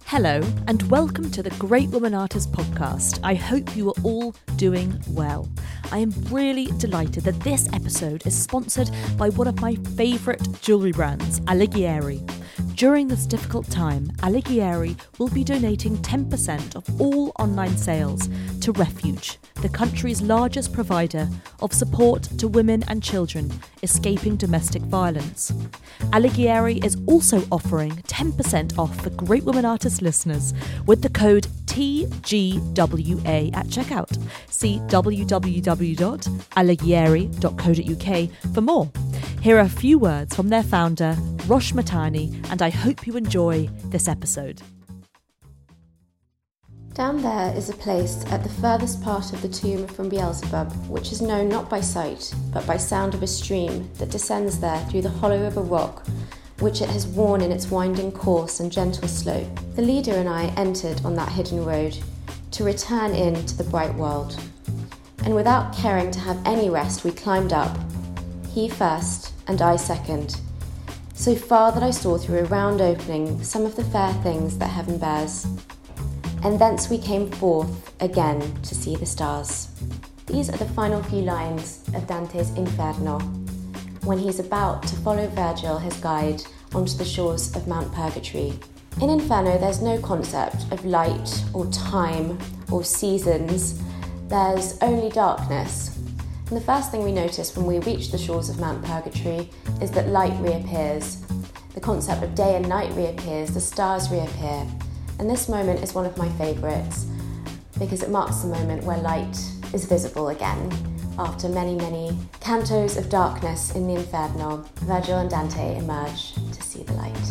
Hello and welcome to the Great Woman Artist podcast. I hope you are all doing well. I am really delighted that this episode is sponsored by one of my favourite jewellery brands, Alighieri. During this difficult time, Alighieri will be donating 10% of all online sales to Refuge, the country's largest provider of support to women and children escaping domestic violence. Alighieri is also offering 10% off for Great Woman Artist listeners with the code TGWA at checkout. See www.alighieri.co.uk for more. Here are a few words from their founder, Rosh Matani, and I hope you enjoy this episode. Down there is a place at the furthest part of the tomb from Beelzebub, which is known not by sight, but by sound of a stream that descends there through the hollow of a rock, which it has worn in its winding course and gentle slope. The leader and I entered on that hidden road to return into the bright world. And without caring to have any rest, we climbed up, he first and I second, so far that I saw through a round opening some of the fair things that heaven bears. And thence we came forth again to see the stars. These are the final few lines of Dante's Inferno, when he's about to follow Virgil, his guide, onto the shores of Mount Purgatory. In Inferno, there's no concept of light or time or seasons. There's only darkness. And the first thing we notice when we reach the shores of Mount Purgatory is that light reappears. The concept of day and night reappears, the stars reappear. And this moment is one of my favourites because it marks the moment where light is visible again. After many, many cantos of darkness in the Inferno, Virgil and Dante emerge to see the light.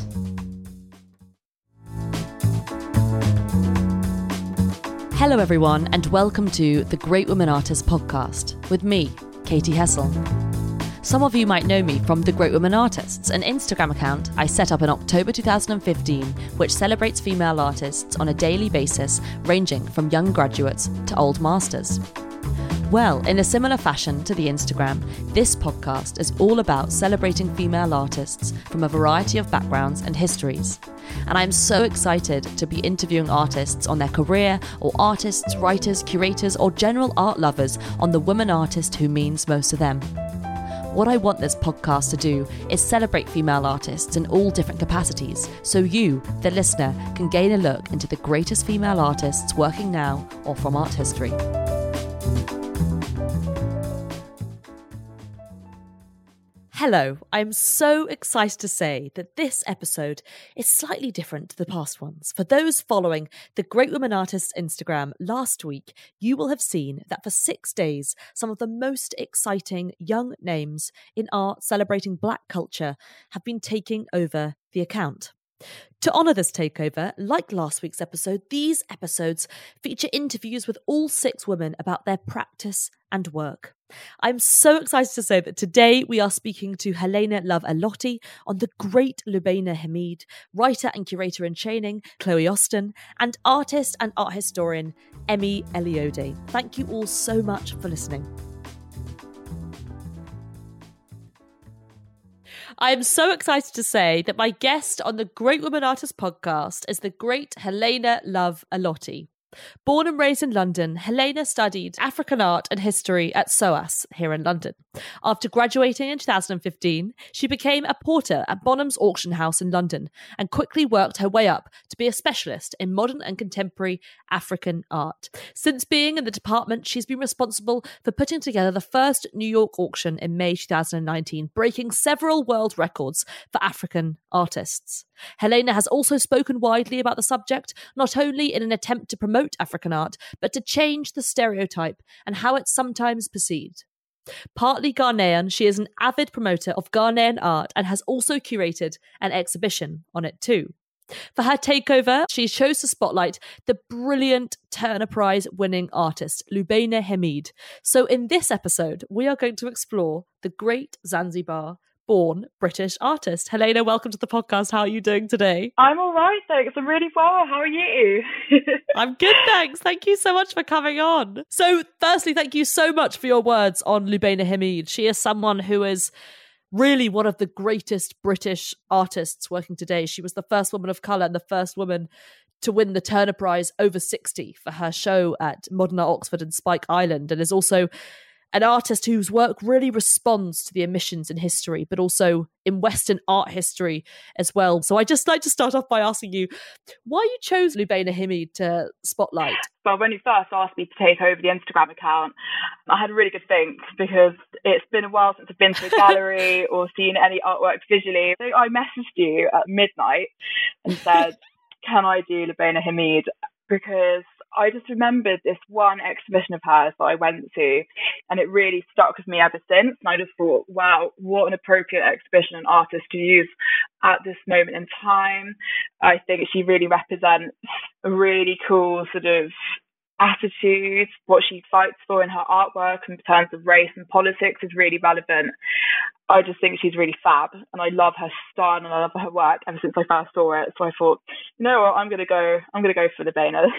Hello everyone and welcome to the Great Woman Artist podcast with me, Katie Hessel. Some of you might know me from The Great Women Artists, an Instagram account I set up in October 2015, which celebrates female artists on a daily basis, ranging from young graduates to old masters. Well, in a similar fashion to the Instagram, this podcast is all about celebrating female artists from a variety of backgrounds and histories. And I'm so excited to be interviewing artists on their career, or artists, writers, curators, or general art lovers on the woman artist who means most to them. What I want this podcast to do is celebrate female artists in all different capacities, so you, the listener, can gain a look into the greatest female artists working now or from art history. Hello, I'm so excited to say that this episode is slightly different to the past ones. For those following the Great Women Artists Instagram last week, you will have seen that for 6 days, some of the most exciting young names in art celebrating Black culture have been taking over the account. To honour this takeover, like last week's episode, these episodes feature interviews with all 6 women about their practice and work. I'm so excited to say that today we are speaking to Helena Love Alotti on the great Lubaina Hamid, writer and curator in training, Chloe Austin, and artist and art historian, Emi Eliode. Thank you all so much for listening. I am so excited to say that my guest on the Great Women Artist podcast is the great Helena Love Alotti. Born and raised in London, Helena studied African art and history at SOAS here in London. After graduating in 2015, she became a porter at Bonham's Auction House in London and quickly worked her way up to be a specialist in modern and contemporary African art. Since being in the department, she's been responsible for putting together the first New York auction in May 2019, breaking several world records for African artists. Helena has also spoken widely about the subject, not only in an attempt to promote African art, but to change the stereotype and how it's sometimes perceived. Partly Ghanaian, she is an avid promoter of Ghanaian art and has also curated an exhibition on it too. For her takeover, she chose to spotlight the brilliant Turner Prize winning artist, Lubaina Hamid. So in this episode, we are going to explore the great Zanzibar born British artist. Helena, welcome to the podcast. How are you doing today? I'm all right, thanks. I'm really well. How are you? I'm good, thanks. Thank you so much for coming on. So firstly, thank you so much for your words on Lubaina Hamid. She is someone who is really one of the greatest British artists working today. She was the first woman of colour and the first woman to win the Turner Prize over 60 for her show at Modern Art Oxford and Spike Island, and is also an artist whose work really responds to the omissions in history, but also in Western art history as well. So I'd just like to start off by asking you why you chose Lubaina Himid to spotlight. Well, when you first asked me to take over the Instagram account, I had a really good think because it's been a while since I've been to a gallery or seen any artwork visually. So I messaged you at midnight and said, can I do Lubaina Himid? Because I just remembered this one exhibition of hers that I went to, and it really stuck with me ever since. And I just thought, wow, what an appropriate exhibition and artist to use at this moment in time. I think she really represents a really cool sort of attitude. What she fights for in her artwork in terms of race and politics is really relevant. I just think she's really fab, and I love her style and I love her work ever since I first saw it. So I thought, you know what, I'm gonna go for Lubaina.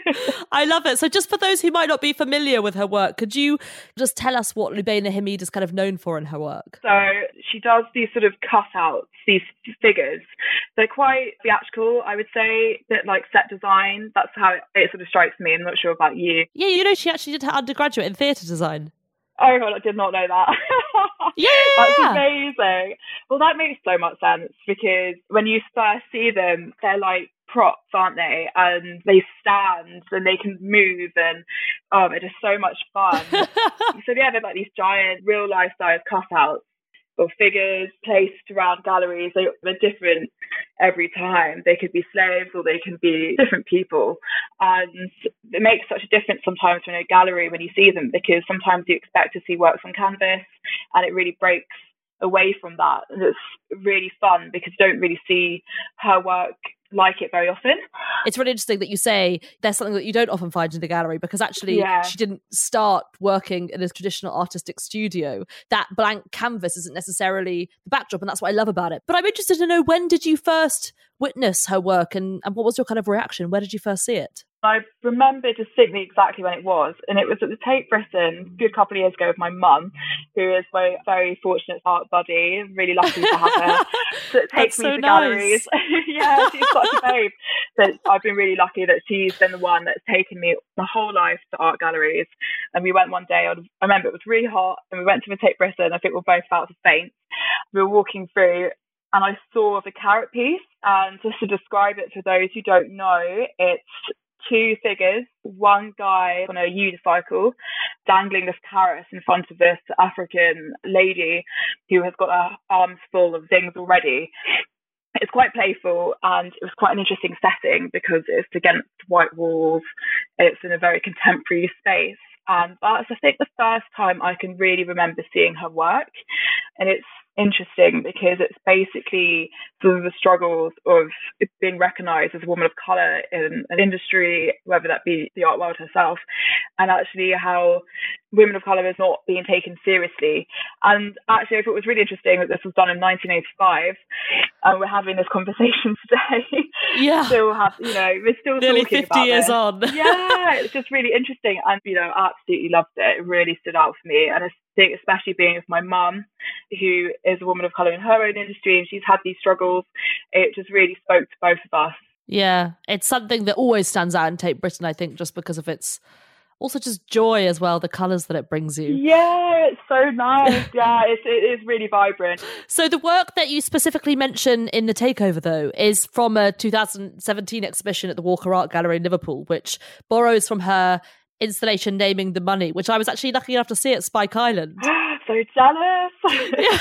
I love it. So just for those who might not be familiar with her work, could you just tell us what Lubaina Himid is kind of known for in her work? So she does these sort of cutouts, these figures. They're quite theatrical, I would say, bit like set design. That's how it sort of strikes me. I'm not sure about you. Yeah, you know, she actually did her undergraduate in theatre design. Oh God, I did not know that. Yeah. That's amazing. Well, that makes so much sense because when you first see them, they're like props, aren't they? And they stand and they can move, and they're just so much fun. So yeah, they're like these giant real life size cutouts of figures placed around galleries. They're different every time. They could be slaves or they can be different people. And it makes such a difference sometimes in a gallery when you see them, because sometimes you expect to see works on canvas and it really breaks away from that. And it's really fun because you don't really see her work like it very often. It's really interesting that you say there's something that you don't often find in the gallery, because actually she didn't start working in a traditional artistic studio. That blank canvas isn't necessarily the backdrop, and that's what I love about it. But I'm interested to know, when did you first witness her work, and what was your kind of reaction? Where did you first see it? I remember distinctly exactly when it was, and it was at the Tate Britain a good couple of years ago with my mum, who is my very fortunate art buddy. Really lucky to have her to take me to galleries. Yeah, she's such a babe. But I've been really lucky that she's been the one that's taken me my whole life to art galleries. And we went one day, I remember it was really hot, and we went to the Tate Britain. I think we were both about to faint. We were walking through, and I saw the carrot piece. And just to describe it to those who don't know, it's two figures, one guy on a unicycle dangling this carrot in front of this African lady who has got her arms full of things already. It's quite playful, and it was quite an interesting setting because it's against white walls. It's in a very contemporary space. And that's, I think, the first time I can really remember seeing her work. And it's interesting because it's basically sort of the struggles of being recognised as a woman of colour in an industry, whether that be the art world herself, and actually how women of colour is not being taken seriously. And actually, I thought it was really interesting that this was done in 1985, and we're having this conversation today. Yeah, we're still nearly talking 50 about years this. on. Yeah, it's just really interesting, and I absolutely loved it. It really stood out for me, and I think especially being with my mum, who is a woman of colour in her own industry, and she's had these struggles, it just really spoke to both of us. Yeah, it's something that always stands out in Tate Britain, I think, just because of its also just joy as well, the colours that it brings you. Yeah, it's so nice. Yeah, it is really vibrant. So the work that you specifically mention in the takeover, though, is from a 2017 exhibition at the Walker Art Gallery in Liverpool, which borrows from her installation Naming the Money, which I was actually lucky enough to see at Spike Island. So jealous. Yeah.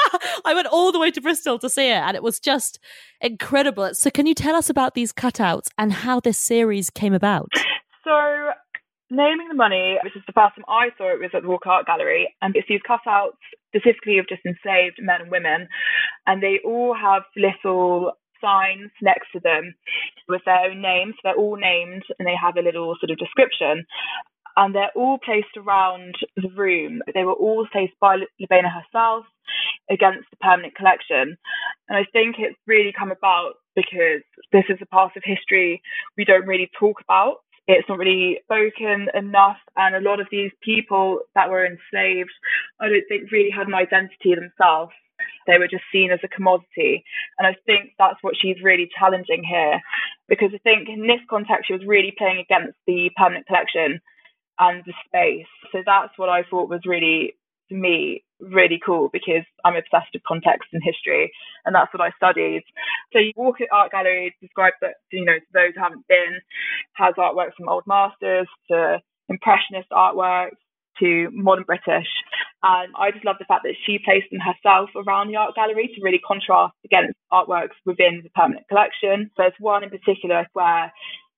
I went all the way to Bristol to see it, and it was just incredible. So can you tell us about these cutouts and how this series came about? So Naming the Money, which is the first time I saw it, was at the Walker Art Gallery, and it's these cutouts specifically of just enslaved men and women, and they all have little signs next to them with their own names. They're all named, and they have a little sort of description, and they're all placed around the room. They were all placed by Lubaina herself against the permanent collection, and I think it's really come about because this is a part of history we don't really talk about. It's not really spoken enough, and a lot of these people that were enslaved, I don't think really had an identity themselves. They were just seen as a commodity. And I think that's what she's really challenging here, because I think in this context, she was really playing against the permanent collection and the space. So that's what I thought was really, to me, really cool, because I'm obsessed with context and history, and that's what I studied. So Walker Art Gallery describes that, to those who haven't been, has artwork from old masters to impressionist artworks to modern British. And I just love the fact that she placed them herself around the art gallery to really contrast against artworks within the permanent collection. There's one in particular where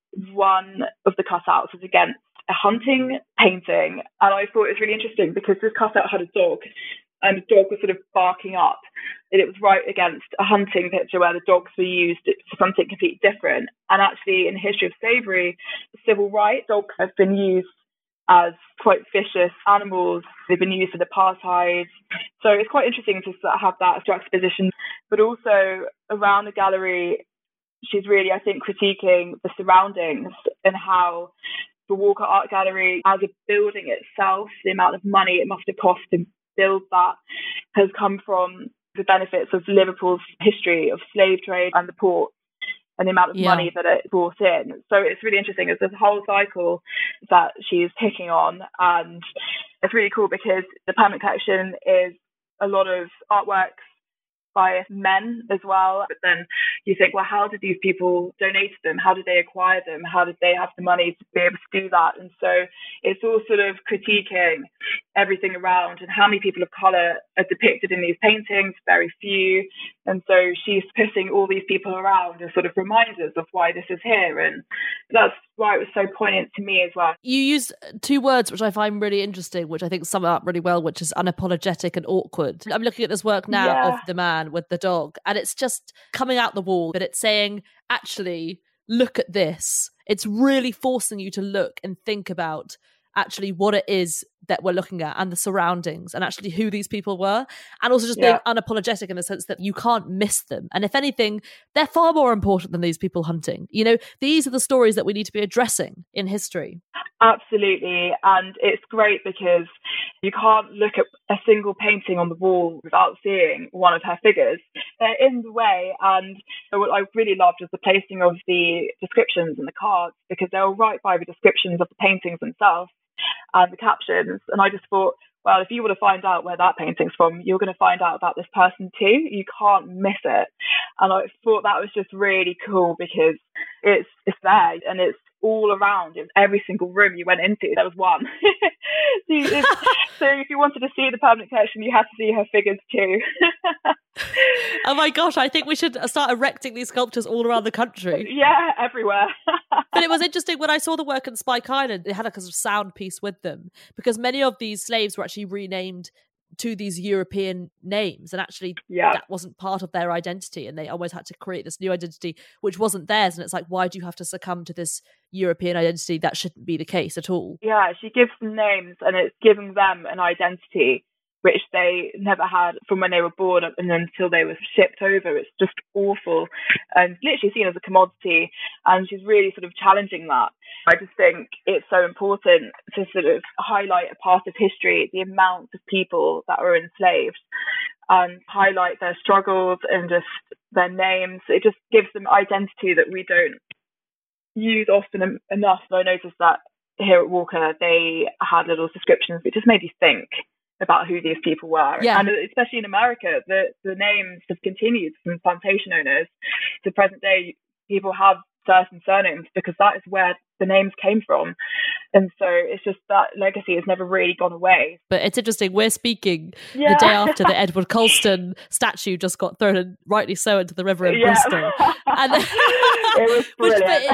one of the cutouts was against a hunting painting, and I thought it was really interesting because this cutout had a dog, and the dog was sort of barking up, and it was right against a hunting picture where the dogs were used for something completely different. And actually, in the history of slavery, civil rights, dogs have been used as quite vicious animals. They've been used in apartheid. So it's quite interesting to have that juxtaposition. But also around the gallery, she's really, I think, critiquing the surroundings and how the Walker Art Gallery, as a building itself, the amount of money it must have cost to build that has come from the benefits of Liverpool's history of slave trade and the port, and the amount of money that it brought in. So it's really interesting. It's this whole cycle that she's picking on, and it's really cool because the permanent collection is a lot of artworks by men as well. But then you think, well, how did these people donate them? How did they acquire them? How did they have the money to be able to do that? And so it's all sort of critiquing everything around, and how many people of colour are depicted in these paintings, very few. And so she's putting all these people around as sort of reminders of why this is here. And that's why it was so poignant to me as well. You use two words which I find really interesting, which I think sum it up really well, which is unapologetic and awkward. I'm looking at this work now of the man with the dog, and it's just coming out the wall, but it's saying, actually, look at this. It's really forcing you to look and think about actually what it is that we're looking at, and the surroundings, and actually who these people were, and also just being unapologetic in the sense that you can't miss them. And if anything, they're far more important than these people hunting. These are the stories that we need to be addressing in history. Absolutely. And it's great because you can't look at a single painting on the wall without seeing one of her figures. They're in the way. And what I really loved was the placing of the descriptions and the cards, because they were right by the descriptions of the paintings themselves and the captions. And I just thought, well, if you want to find out where that painting's from, you're going to find out about this person too. You can't miss it. And I thought that was just really cool because it's there, and it's all around. In every single room you went into, there was one. So if you wanted to see the permanent collection, you had to see her figures too. Oh my gosh, I think we should start erecting these sculptures all around the country. Yeah, everywhere. But it was interesting when I saw the work in Spike Island, it had a kind of sound piece with them, because many of these slaves were actually renamed to these European names, and actually that wasn't part of their identity, and they always had to create this new identity which wasn't theirs. And it's like, why do you have to succumb to this European identity? That shouldn't be the case at all. Yeah, she gives them names, and it's giving them an identity which they never had from when they were born and until they were shipped over. It's just awful, and literally seen as a commodity, and she's really sort of challenging that. I just think it's so important to sort of highlight a part of history, the amount of people that were enslaved, and highlight their struggles and just their names. It just gives them identity that we don't use often enough. I noticed that here at Walker, they had little descriptions which just made you think about who these people were. Yeah. And especially in America, the names have continued from plantation owners to present day. People have certain surnames because that is where the names came from. And so it's just that legacy has never really gone away. But it's interesting, we're speaking the day after the Edward Colston statue just got thrown, and rightly so, into the river in Bristol. And it was brilliant.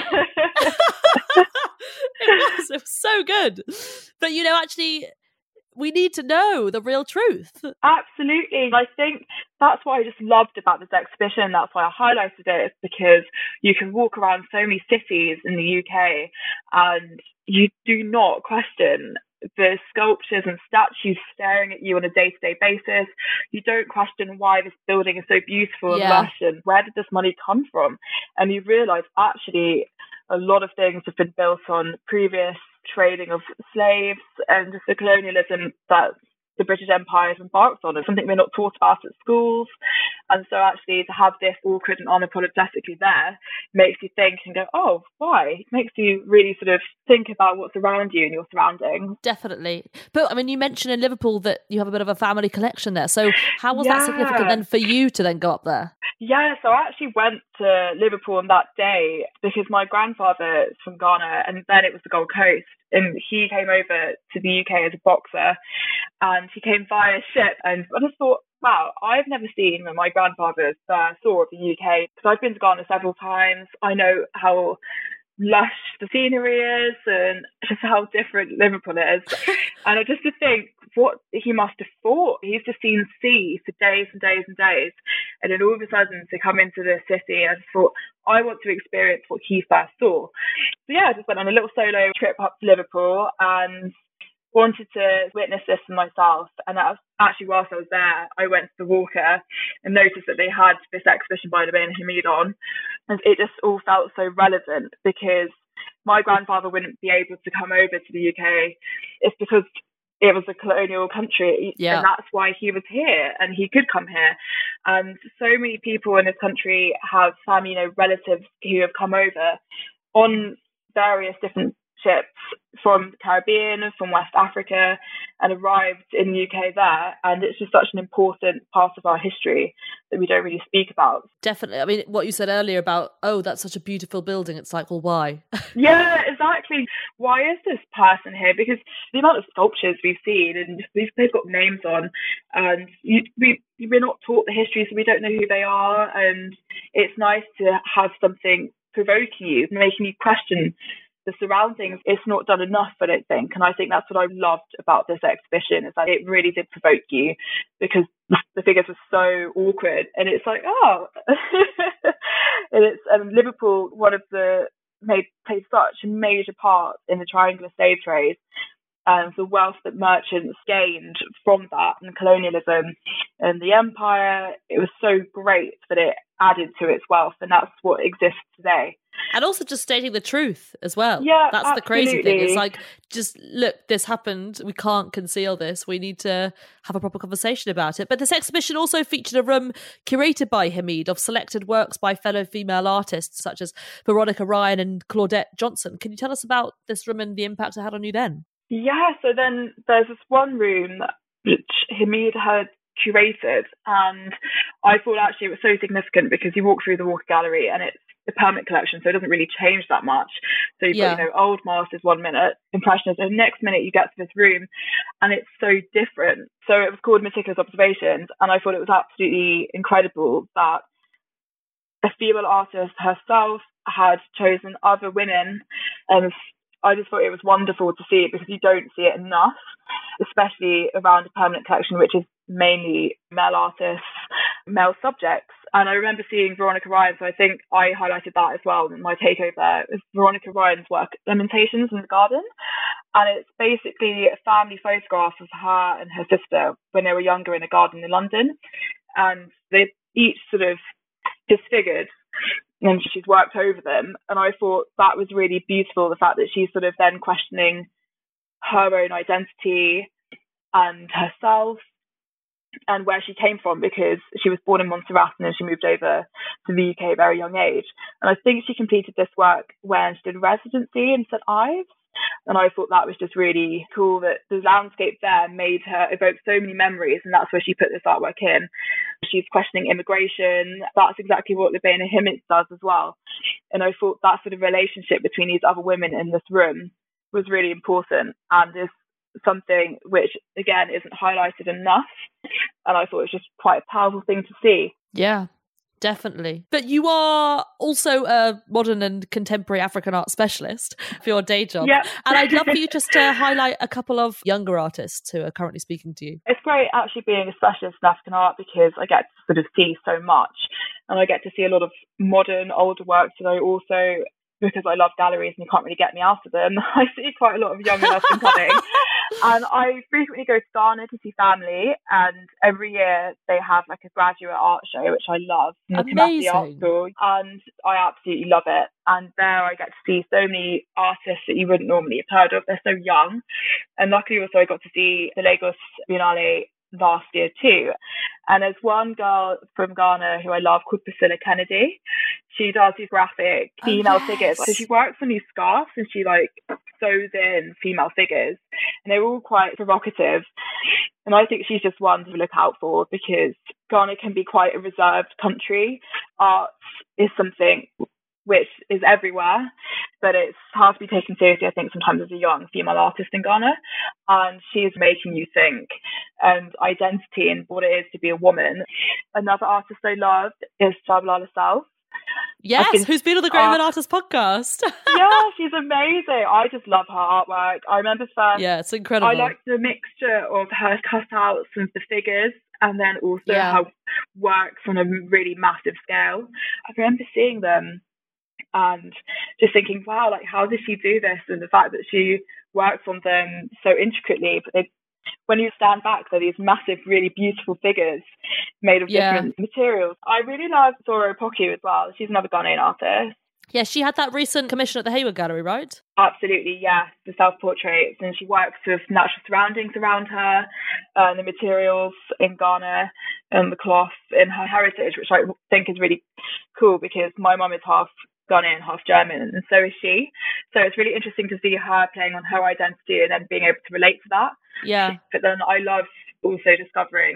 It was so good. But actually, we need to know the real truth. Absolutely. I think that's what I just loved about this exhibition. That's why I highlighted it, because you can walk around so many cities in the UK and you do not question the sculptures and statues staring at you on a day-to-day basis. You don't question why this building is so beautiful and lush, and where did this money come from? And you realise actually a lot of things have been built on previous trading of slaves and just the colonialism that the British Empire has embarked on. It's something we're not taught about at schools. And so actually to have this awkward and unapologetically there makes you think and go, oh, why? It makes you really sort of think about what's around you and your surroundings. Definitely. But I mean, you mentioned in Liverpool that you have a bit of a family connection there. So how was that significant then for you to then go up there? Yeah, so I actually went to Liverpool on that day because my grandfather is from Ghana, and then it was the Gold Coast, and he came over to the UK as a boxer, and he came via ship, and I just thought, wow, I've never seen my grandfather's tour of the UK, because I've been to Ghana several times. I know how lush the scenery is and just how different Liverpool is. And I just to think what he must have thought. He's just seen sea for days and days and days. And then all of a sudden to come into the city, I just thought, I want to experience what he first saw. So yeah, I just went on a little solo trip up to Liverpool and wanted to witness this for myself. And that was actually, whilst I was there, I went to the Walker and noticed that they had this exhibition by Loubaina Hamid on. And it just all felt so relevant because my grandfather wouldn't be able to come over to the UK. It's because it was a colonial country. Yeah. And that's why he was here and he could come here. And so many people in this country have family, relatives who have come over on various different ships from the Caribbean, from West Africa, and arrived in the UK there. And it's just such an important part of our history that we don't really speak about. Definitely. I mean, what you said earlier about, oh, that's such a beautiful building. It's like, well, why? Yeah, exactly. Why is this person here? Because the amount of sculptures we've seen, and they've got names on, and we're not taught the history, so we don't know who they are. And it's nice to have something provoking you, making you question the surroundings. It's not done enough, I don't think. And I think that's what I loved about this exhibition, is that it really did provoke you because the figures were so awkward. And it's like, oh. And it's Liverpool, played such a major part in the triangular slave trade. And the wealth that merchants gained from that and colonialism and the empire, it was so great that it added to its wealth, and that's what exists today. And also just stating the truth as well. Yeah, that's absolutely. The crazy thing. It's like, just look, this happened. We can't conceal this. We need to have a proper conversation about it. But this exhibition also featured a room curated by Hamid of selected works by fellow female artists such as Veronica Ryan and Claudette Johnson. Can you tell us about this room and the impact it had on you then? Yeah, so then there's this one room which Hamid had curated, and I thought actually it was so significant because you walk through the Walker Gallery and it's a permanent collection, so it doesn't really change that much. So you've got, old masters 1 minute, impressionists, and the next minute you get to this room and it's so different. So it was called Meticulous Observations, and I thought it was absolutely incredible that a female artist herself had chosen other women, and I just thought it was wonderful to see it because you don't see it enough, especially around a permanent collection, which is mainly male artists, male subjects. And I remember seeing Veronica Ryan, so I think I highlighted that as well in my takeover. It's Veronica Ryan's work, Lamentations in the Garden. And it's basically a family photograph of her and her sister when they were younger in a garden in London. And they each sort of disfigured, and she's worked over them. And I thought that was really beautiful, the fact that she's sort of then questioning her own identity and herself and where she came from, because she was born in Montserrat and then she moved over to the UK at a very young age. And I think she completed this work when she did residency in St Ives. And I thought that was just really cool that the landscape there made her evoke so many memories, and that's where she put this artwork in. She's questioning immigration. That's exactly what Loubaina Hamid does as well. And I thought that sort of relationship between these other women in this room was really important, and is something which, again, isn't highlighted enough. And I thought it was just quite a powerful thing to see. Yeah. Definitely. But you are also a modern and contemporary African art specialist for your day job. Yep. And I'd love for you just to highlight a couple of younger artists who are currently speaking to you. It's great actually being a specialist in African art because I get to sort of see so much, and I get to see a lot of modern, older works that I also because I love galleries and you can't really get me out of them, I see quite a lot of young and up and coming. And I frequently go to Ghana to see family, and every year they have like a graduate art show, which I love, from the Kumasi Art School, and I absolutely love it. And there I get to see so many artists that you wouldn't normally have heard of. They're so young. And luckily also I got to see the Lagos Biennale last year too. And there's one girl from Ghana who I love called Priscilla Kennedy. She does these graphic female figures. So she works on these scarves and she like sews in female figures, and they're all quite provocative. And I think she's just one to look out for, because Ghana can be quite a reserved country. Art is something which is everywhere, but it's hard to be taken seriously, I think, sometimes as a young female artist in Ghana. And she's making you think, and identity and what it is to be a woman. Another artist I love is Shabalala Self. Yes, who's been on the Great Women Artists podcast. Yeah, she's amazing. I just love her artwork. I remember first. Yeah, it's incredible. I liked the mixture of her cutouts and the figures, and then also her works on a really massive scale. I remember seeing them and just thinking, wow, like, how did she do this? And the fact that she works on them so intricately, but when you stand back, they're these massive, really beautiful figures made of different materials. I really love Zora Opoku as well. She's another Ghanaian artist. Yeah, she had that recent commission at the Hayward Gallery, right? Absolutely, yes, the self-portraits. And she works with natural surroundings around her, the materials in Ghana, and the cloth in her heritage, which I think is really cool, because my mum is half Ghanaian, half German, and so is she. So it's really interesting to see her playing on her identity and then being able to relate to that. Yeah. But then I love also discovering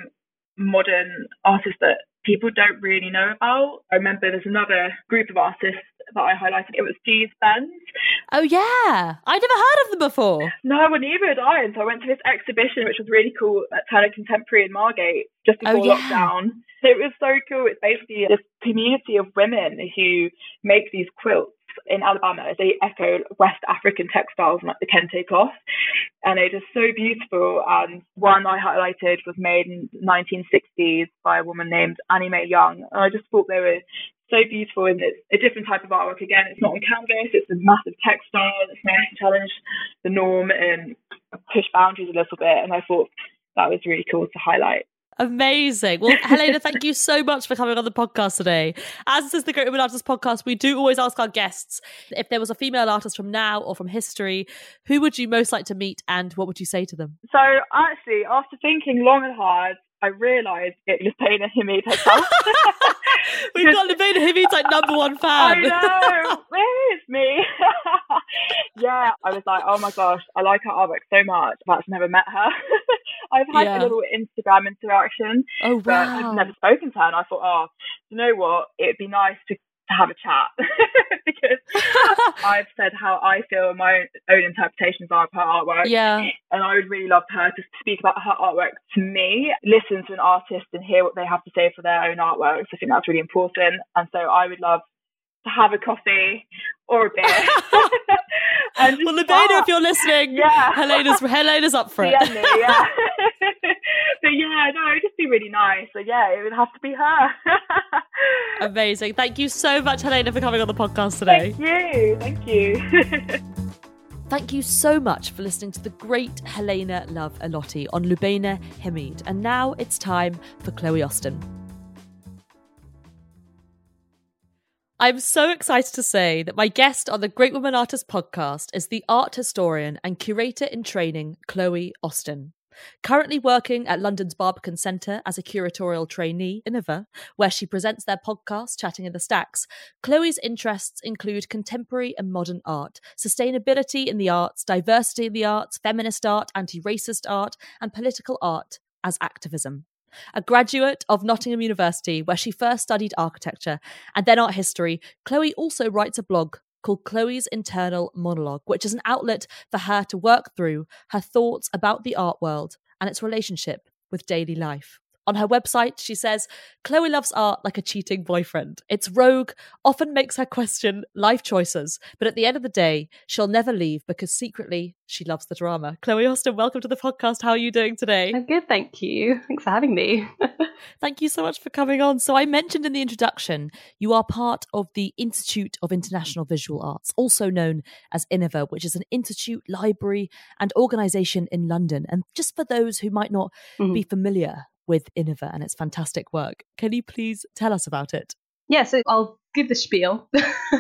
modern artists that people don't really know about. I remember there's another group of artists that I highlighted. It was Gee's Bends. Oh yeah, I'd never heard of them before. No, well, neither had I. And so I went to this exhibition, which was really cool, at Turner Contemporary in Margate just before lockdown. It was so cool. It's basically this community of women who make these quilts in Alabama. They echo West African textiles, like the kente cloth, and they're just so beautiful. And one I highlighted was made in the 1960s by a woman named Annie Mae Young, and I just thought they were so beautiful. And it's a different type of artwork. Again, it's not on canvas, it's a massive textile. It's nice to challenge the norm and push boundaries a little bit, and I thought that was really cool to highlight. Amazing. Well, Helena, thank you so much for coming on the podcast today. As this is the Great Women Artists podcast, we do always ask our guests, if there was a female artist from now or from history, who would you most like to meet and what would you say to them? So actually, after thinking long and hard, I realised it was Lubena Hamid herself. We've got Lubena Hamid's like #1 fan. I know. Where is me? Yeah, I was like, oh my gosh, I like her artwork so much, but I've never met her. I've had a little Instagram interaction, but I've never spoken to her. And I thought, oh, you know what? It'd be nice to have a chat because I've said how I feel my own interpretations are of her artwork. Yeah. And I would really love her to speak about her artwork to me, listen to an artist and hear what they have to say for their own artworks. I think that's really important. And so I would love to have a coffee or a beer. Well, Lubena, if you're listening, Helena's up for it. Me, yeah. But yeah, no, it'd just be really nice. So yeah, it would have to be her. Amazing. Thank you so much, Helena, for coming on the podcast today. Thank you. Thank you so much for listening to the great Helena Love Alotti on Lubena Hamid. And now it's time for Chloe Austin. I'm so excited to say that my guest on the Great Women Artists podcast is the art historian and curator in training, Chloe Austin. Currently working at London's Barbican Centre as a curatorial trainee in Inova, where she presents their podcast, Chatting in the Stacks, Chloe's interests include contemporary and modern art, sustainability in the arts, diversity in the arts, feminist art, anti-racist art, and political art as activism. A graduate of Nottingham University, where she first studied architecture and then art history, Chloe also writes a blog called Chloe's Internal Monologue, which is an outlet for her to work through her thoughts about the art world and its relationship with daily life. On her website, she says, Chloe loves art like a cheating boyfriend. It's rogue, often makes her question life choices, but at the end of the day, she'll never leave because secretly she loves the drama. Chloe Austin, welcome to the podcast. How are you doing today? I'm good, thank you. Thanks for having me. Thank you so much for coming on. So I mentioned in the introduction, you are part of the Institute of International Visual Arts, also known as INIVA, which is an institute, library and organisation in London. And just for those who might not be familiar with INIVA and its fantastic work, can you please tell us about it? Yeah, so I'll give the spiel.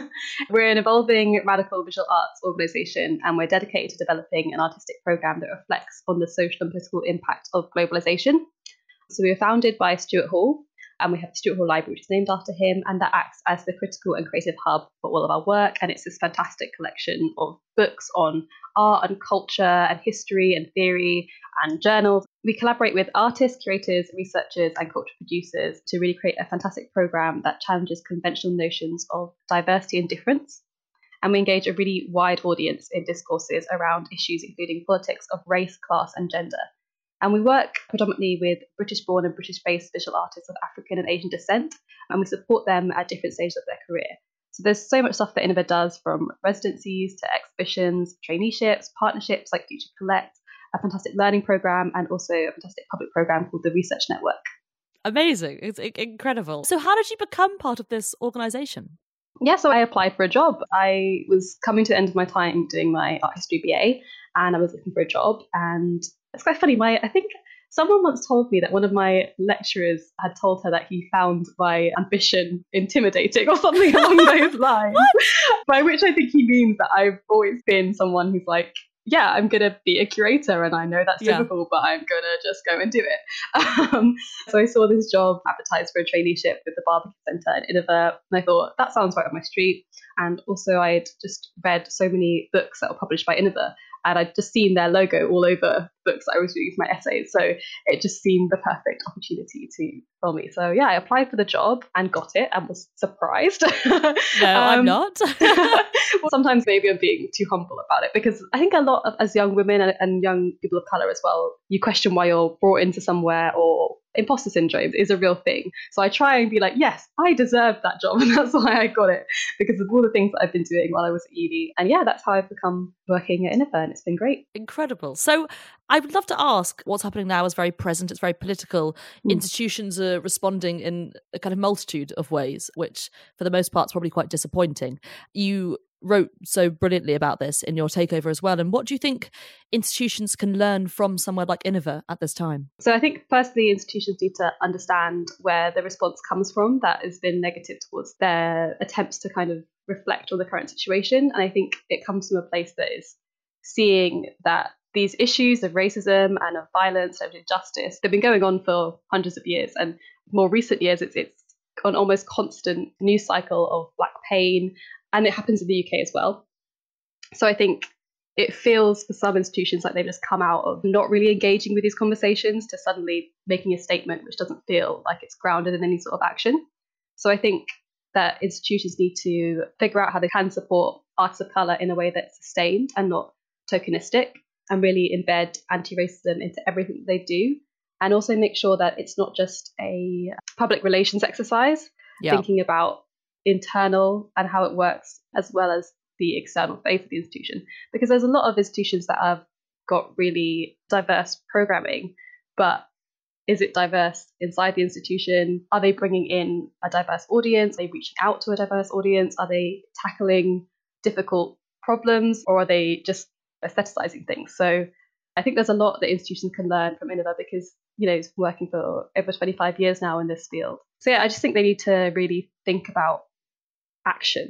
We're an evolving radical visual arts organisation, and we're dedicated to developing an artistic programme that reflects on the social and political impact of globalisation. So we were founded by Stuart Hall, and we have the Stuart Hall Library, which is named after him, and that acts as the critical and creative hub for all of our work. And it's this fantastic collection of books on art and culture and history and theory and journals. We collaborate with artists, curators, researchers and culture producers to really create a fantastic programme that challenges conventional notions of diversity and difference. And we engage a really wide audience in discourses around issues including politics of race, class and gender. And we work predominantly with British-born and British-based visual artists of African and Asian descent, and we support them at different stages of their career. So there's so much stuff that INIVA does, from residencies to exhibitions, traineeships, partnerships like Future Collect, a fantastic learning programme, and also a fantastic public programme called the Research Network. Amazing. It's incredible. So how did you become part of this organisation? Yeah, so I applied for a job. I was coming to the end of my time doing my art history BA, and I was looking for a job. And it's quite funny. I think someone once told me that one of my lecturers had told her that he found my ambition intimidating or something along those lines. By which I think he means that I've always been someone who's like, yeah, I'm going to be a curator and I know that's difficult, but I'm going to just go and do it. So I saw this job advertised for a traineeship with the Barbican Centre in INIVA, and I thought, that sounds right up my street. And also I had just read so many books that were published by INIVA, and I'd just seen their logo all over books that I was doing for my essays. So it just seemed the perfect opportunity to film me. So yeah, I applied for the job and got it and was surprised. No, I'm not. Well, sometimes maybe I'm being too humble about it, because I think a lot of, as young women and young people of colour as well, you question why you're brought into somewhere, or imposter syndrome is a real thing. So I try and be like, yes, I deserve that job, and that's why I got it, because of all the things that I've been doing while I was at uni. And yeah, that's how I've become working at INIVA, and it's been great. Incredible. So I would love to ask, what's happening now is very present, it's very political. Institutions are responding in a kind of multitude of ways, which for the most part is probably quite disappointing. You wrote so brilliantly about this in your takeover as well. And what do you think institutions can learn from somewhere like INIVA at this time? So I think firstly, institutions need to understand where the response comes from that has been negative towards their attempts to kind of reflect on the current situation. And I think it comes from a place that is seeing that these issues of racism and of violence and of injustice, they've been going on for hundreds of years. And more recent years, it's an almost constant news cycle of Black pain. And it happens in the UK as well. So I think it feels for some institutions like they've just come out of not really engaging with these conversations to suddenly making a statement which doesn't feel like it's grounded in any sort of action. So I think that institutions need to figure out how they can support artists of colour in a way that's sustained and not tokenistic, and really embed anti-racism into everything they do. And also make sure that it's not just a public relations exercise, thinking about internal and how it works, as well as the external face of the institution. Because there's a lot of institutions that have got really diverse programming, but is it diverse inside the institution? Are they bringing in a diverse audience? Are they reaching out to a diverse audience? Are they tackling difficult problems, or are they just aestheticizing things? So I think there's a lot that institutions can learn from INIVA, because, you know, it's working for over 25 years now in this field. So yeah, I just think they need to really think about action,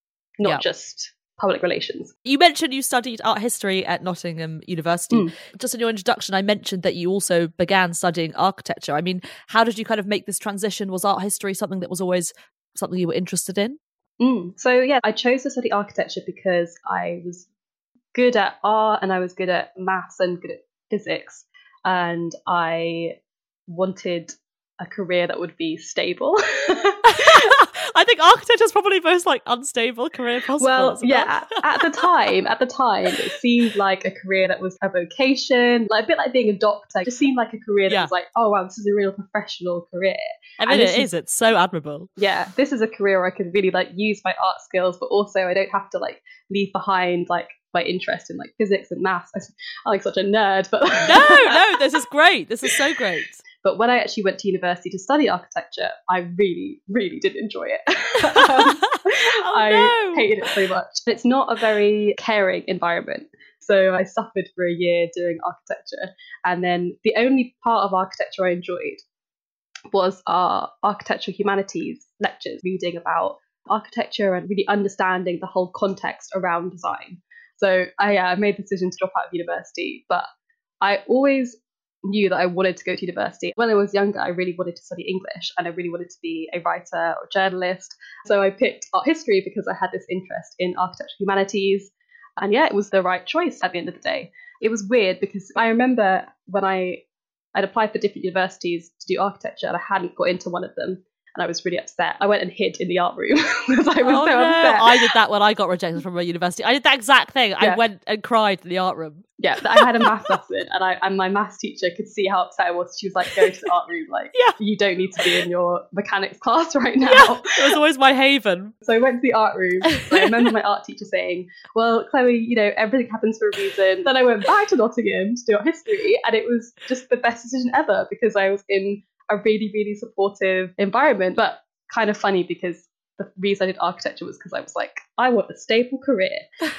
not just public relations. You mentioned you studied art history at Nottingham University. Just in your introduction, I mentioned that you also began studying architecture. I mean, how did you kind of make this transition? Was art history something that was always something you were interested in? So yeah, I chose to study architecture because I was good at art and I was good at maths and good at physics, and I wanted a career that would be stable. I think architecture is probably the most like unstable career possible. Well, yeah, at the time, it seemed like a career that was a vocation, like a bit like being a doctor. It just seemed like a career that was like, oh wow, this is a real professional career. I mean, it's so admirable. Yeah, this is a career where I could really like use my art skills, but also I don't have to like leave behind like my interest in like physics and maths. I'm like such a nerd, but no, this is great. This is so great. But when I actually went to university to study architecture, I really, really did enjoy it. I hated it so much. It's not a very caring environment. So I suffered for a year doing architecture. And then the only part of architecture I enjoyed was our architectural humanities lectures, reading about architecture and really understanding the whole context around design. So I made the decision to drop out of university, but I always knew that I wanted to go to university. When I was younger, I really wanted to study English and I really wanted to be a writer or journalist. So I picked art history because I had this interest in architectural humanities. And yeah, it was the right choice at the end of the day. It was weird because I remember when I'd applied for different universities to do architecture and I hadn't got into one of them. And I was really upset. I went and hid in the art room because I was so upset. I did that when I got rejected from a university. I did that exact thing. Yeah. I went and cried in the art room. Yeah, I had a maths lesson and my maths teacher could see how upset I was. She was like, go to the art room. Like, you don't need to be in your mechanics class right now. Yeah, it was always my haven. So I went to the art room. I remember my art teacher saying, well, Chloe, you know, everything happens for a reason. Then I went back to Nottingham to do art history and it was just the best decision ever because I was in a really, really supportive environment. But kind of funny because the reason I did architecture was because I was like, I want a stable career.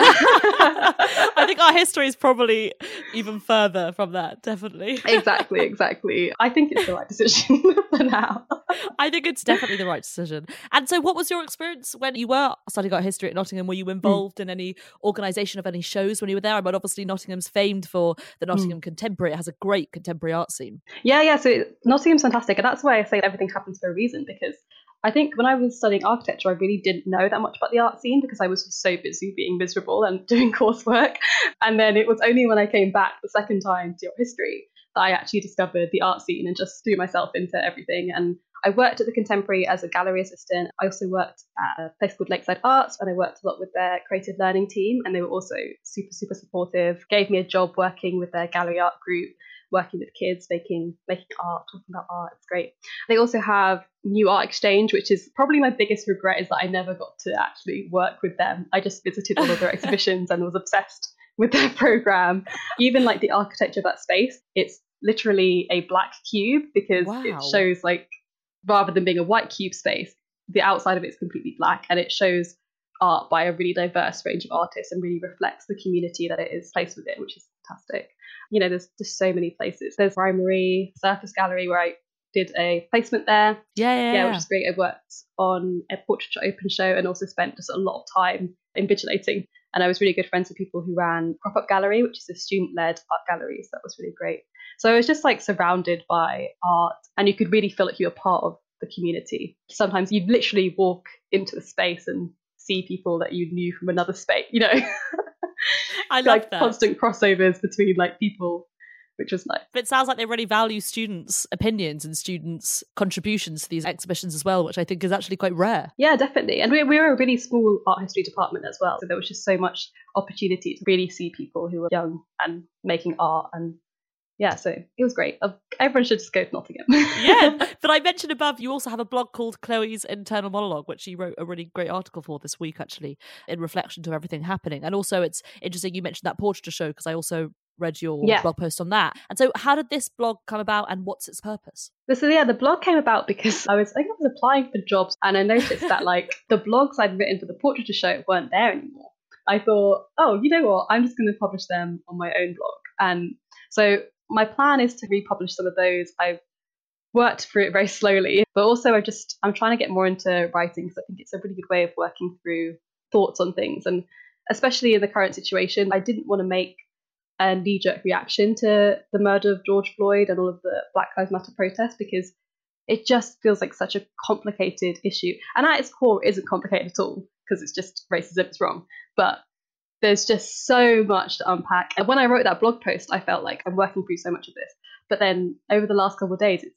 I think art history is probably even further from that, definitely. Exactly. I think it's the right decision for now. I think it's definitely the right decision. And so what was your experience when you were studying art history at Nottingham? Were you involved in any organisation of any shows when you were there? I mean, obviously Nottingham's famed for the Nottingham Contemporary. It has a great contemporary art scene. Yeah. So Nottingham's fantastic. And that's why I say everything happens for a reason, because I think when I was studying architecture, I really didn't know that much about the art scene because I was just so busy being miserable and doing coursework. And then it was only when I came back the second time to art history that I actually discovered the art scene and just threw myself into everything. And I worked at the Contemporary as a gallery assistant. I also worked at a place called Lakeside Arts, and I worked a lot with their creative learning team. And they were also super, super supportive, gave me a job working with their gallery art group, working with kids, making art, talking about art. It's great. They also have New Art Exchange, which is probably my biggest regret, is that I never got to actually work with them. I just visited all of their exhibitions and was obsessed with their program. Even like the architecture of that space, it's literally a black cube because it shows, like, rather than being a white cube space, the outside of it is completely black, and it shows art by a really diverse range of artists and really reflects the community that it is placed within, which is fantastic. You know, there's just so many places. There's Primary Surface Gallery where I did a placement there. Yeah, which is great. I worked on a portraiture open show and also spent just a lot of time invigilating. And I was really good friends with people who ran Crop Up Gallery, which is a student-led art gallery. So that was really great. So I was just like surrounded by art, and you could really feel like you were part of the community. Sometimes you'd literally walk into a space and see people that you knew from another space, you know. I love like that. Constant crossovers between like people, which was nice. But it sounds like they really value students' opinions and students' contributions to these exhibitions as well, which I think is actually quite rare. Yeah, definitely. And we were a really small art history department as well. So there was just so much opportunity to really see people who were young and making art. And yeah, so it was great. Everyone should just go to Nottingham. Yeah, but I mentioned above, you also have a blog called Chloe's Internal Monologue, which you wrote a really great article for this week, actually, in reflection to everything happening. And also it's interesting you mentioned that portraiture show, because I also read your blog post on that. And so how did this blog come about and what's its purpose? So yeah, the blog came about because I was applying for jobs, and I noticed that like the blogs I'd written for the portraiture show weren't there anymore. I thought, oh, you know what? I'm just going to publish them on my own blog. And so my plan is to republish some of those. I've worked through it very slowly, but also I'm trying to get more into writing because I think it's a really good way of working through thoughts on things. And especially in the current situation, I didn't want to make a knee-jerk reaction to the murder of George Floyd and all of the Black Lives Matter protests, because it just feels like such a complicated issue. And at its core, it isn't complicated at all, because it's just racism, it's wrong. But there's just so much to unpack. And when I wrote that blog post, I felt like I'm working through so much of this. But then over the last couple of days,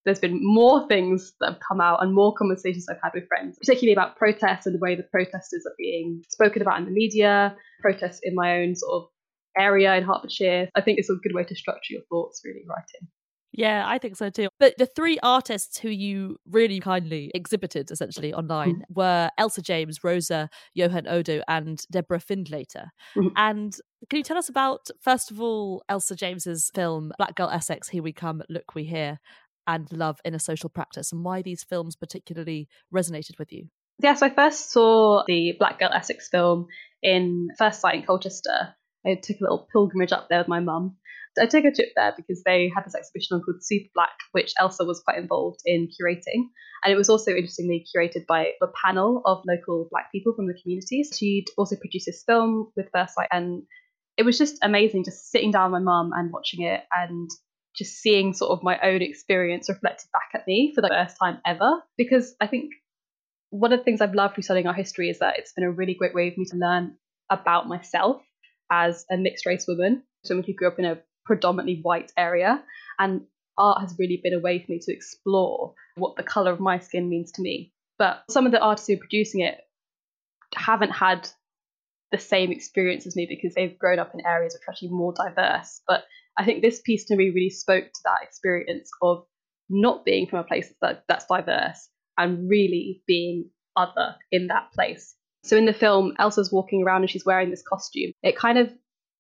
there's been more things that have come out and more conversations I've had with friends, particularly about protests and the way the protesters are being spoken about in the media, protests in my own sort of area in Hertfordshire. I think it's a good way to structure your thoughts, really, writing. Yeah, I think so too. But the three artists who you really kindly exhibited essentially online were Elsa James, Rosa Johan Odo, and Deborah Findlater. And can you tell us about, first of all, Elsa James's film Black Girl Essex, Here We Come, Look We Here, and Love in a Social Practice, and why these films particularly resonated with you? Yeah, so I first saw the Black Girl Essex film in First Sight in Colchester. I took a little pilgrimage up there with my mum. I took a trip there because they had this exhibition on called Super Black, which Elsa was quite involved in curating. And it was also interestingly curated by a panel of local Black people from the communities. She'd also produced this film with First Sight, and it was just amazing just sitting down with my mum and watching it and just seeing sort of my own experience reflected back at me for the first time ever. Because I think one of the things I've loved through studying our history is that it's been a really great way for me to learn about myself as a mixed race woman, someone who grew up in a predominantly white area, and art has really been a way for me to explore what the colour of my skin means to me. But some of the artists who are producing it haven't had the same experience as me because they've grown up in areas which are actually more diverse. But I think this piece to me really spoke to that experience of not being from a place that's diverse and really being other in that place. So in the film, Elsa's walking around and she's wearing this costume. It kind of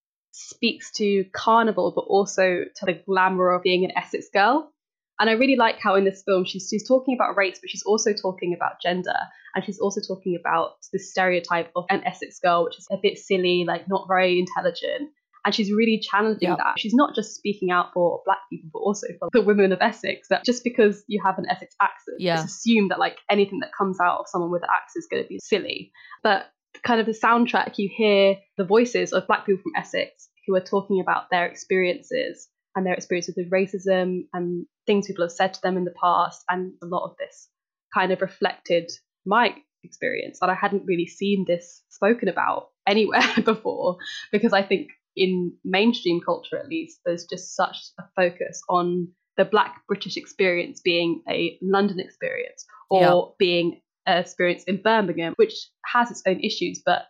speaks to carnival, but also to the glamour of being an Essex girl. And I really like how in this film she's talking about race, but she's also talking about gender. And she's also talking about the stereotype of an Essex girl, which is a bit silly, like not very intelligent. And she's really challenging that. She's not just speaking out for Black people, but also for the women of Essex, that just because you have an Essex accent, it's assumed that like anything that comes out of someone with an accent is going to be silly. But kind of the soundtrack, you hear the voices of Black people from Essex who are talking about their experiences and their experiences with racism and things people have said to them in the past. And a lot of this kind of reflected my experience. And I hadn't really seen this spoken about anywhere before, because I think in mainstream culture, at least, there's just such a focus on the Black British experience being a London experience or being an experience in Birmingham, which has its own issues, but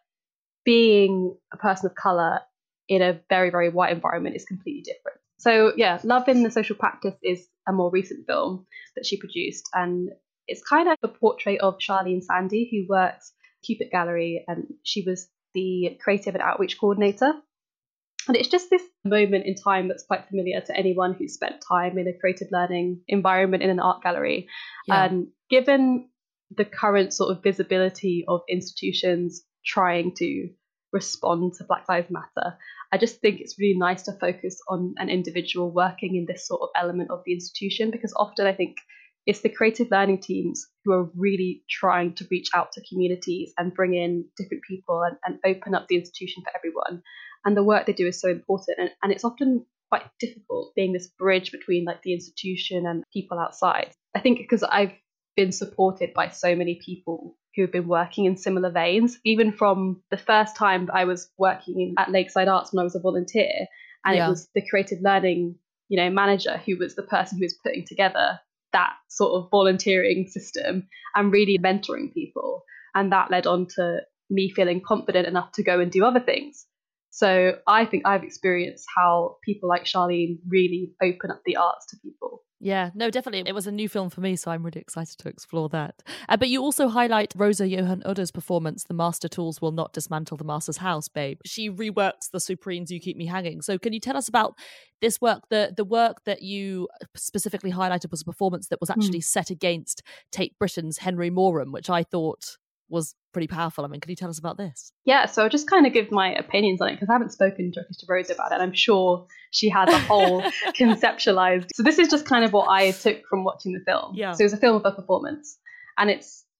being a person of colour in a very, very white environment is completely different. So yeah, Love in the Social Practice is a more recent film that she produced, and it's kind of a portrait of Charlene Sandy, who works at Cupid Gallery, and she was the creative and outreach coordinator. And it's just this moment in time that's quite familiar to anyone who's spent time in a creative learning environment in an art gallery. And given the current sort of visibility of institutions trying to respond to Black Lives Matter, I just think it's really nice to focus on an individual working in this sort of element of the institution, because often I think it's the creative learning teams who are really trying to reach out to communities and bring in different people and open up the institution for everyone. And the work they do is so important. And it's often quite difficult being this bridge between like the institution and people outside. I think because I've been supported by so many people who have been working in similar veins, even from the first time I was working at Lakeside Arts when I was a volunteer, and it was the creative learning, manager who was the person who was putting together that sort of volunteering system and really mentoring people. And that led on to me feeling confident enough to go and do other things. So I think I've experienced how people like Charlene really open up the arts to people. Yeah, no, definitely. It was a new film for me, so I'm really excited to explore that. But you also highlight Rosa Johan Odo's performance, The Master Tools Will Not Dismantle the Master's House, Babe. She reworks the Supremes You Keep Me Hanging. So can you tell us about this work? The work that you specifically highlighted was a performance that was actually set against Tate Britain's Henry Moorham, which I thought was pretty powerful. I mean, can you tell us about this? Yeah, so I'll just kind of give my opinions on it, because I haven't spoken directly to Rosa about it, and I'm sure she has a whole conceptualized. So this is just kind of what I took from watching the film. Yeah. So it was a film of a performance, and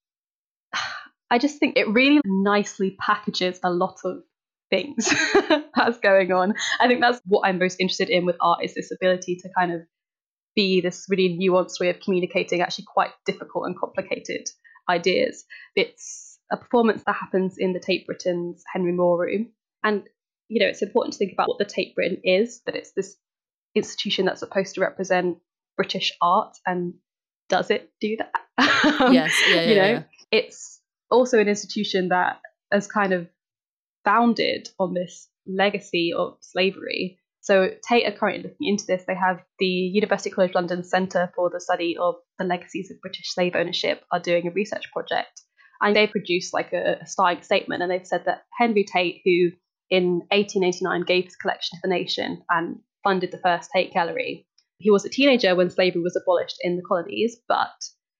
I just think it really nicely packages a lot of things that's going on. I think that's what I'm most interested in with art, is this ability to kind of be this really nuanced way of communicating actually quite difficult and complicated ideas. It's a performance that happens in the Tate Britain's Henry Moore Room. And, it's important to think about what the Tate Britain is, that it's this institution that's supposed to represent British art and does it do that? Yes, yeah. It's also an institution that is kind of founded on this legacy of slavery. So Tate are currently looking into this. They have the University College London Centre for the Study of the Legacies of British Slave Ownership are doing a research project. And they produced like a starting statement, and they've said that Henry Tate, who in 1889 gave his collection to the nation and funded the first Tate Gallery, he was a teenager when slavery was abolished in the colonies, but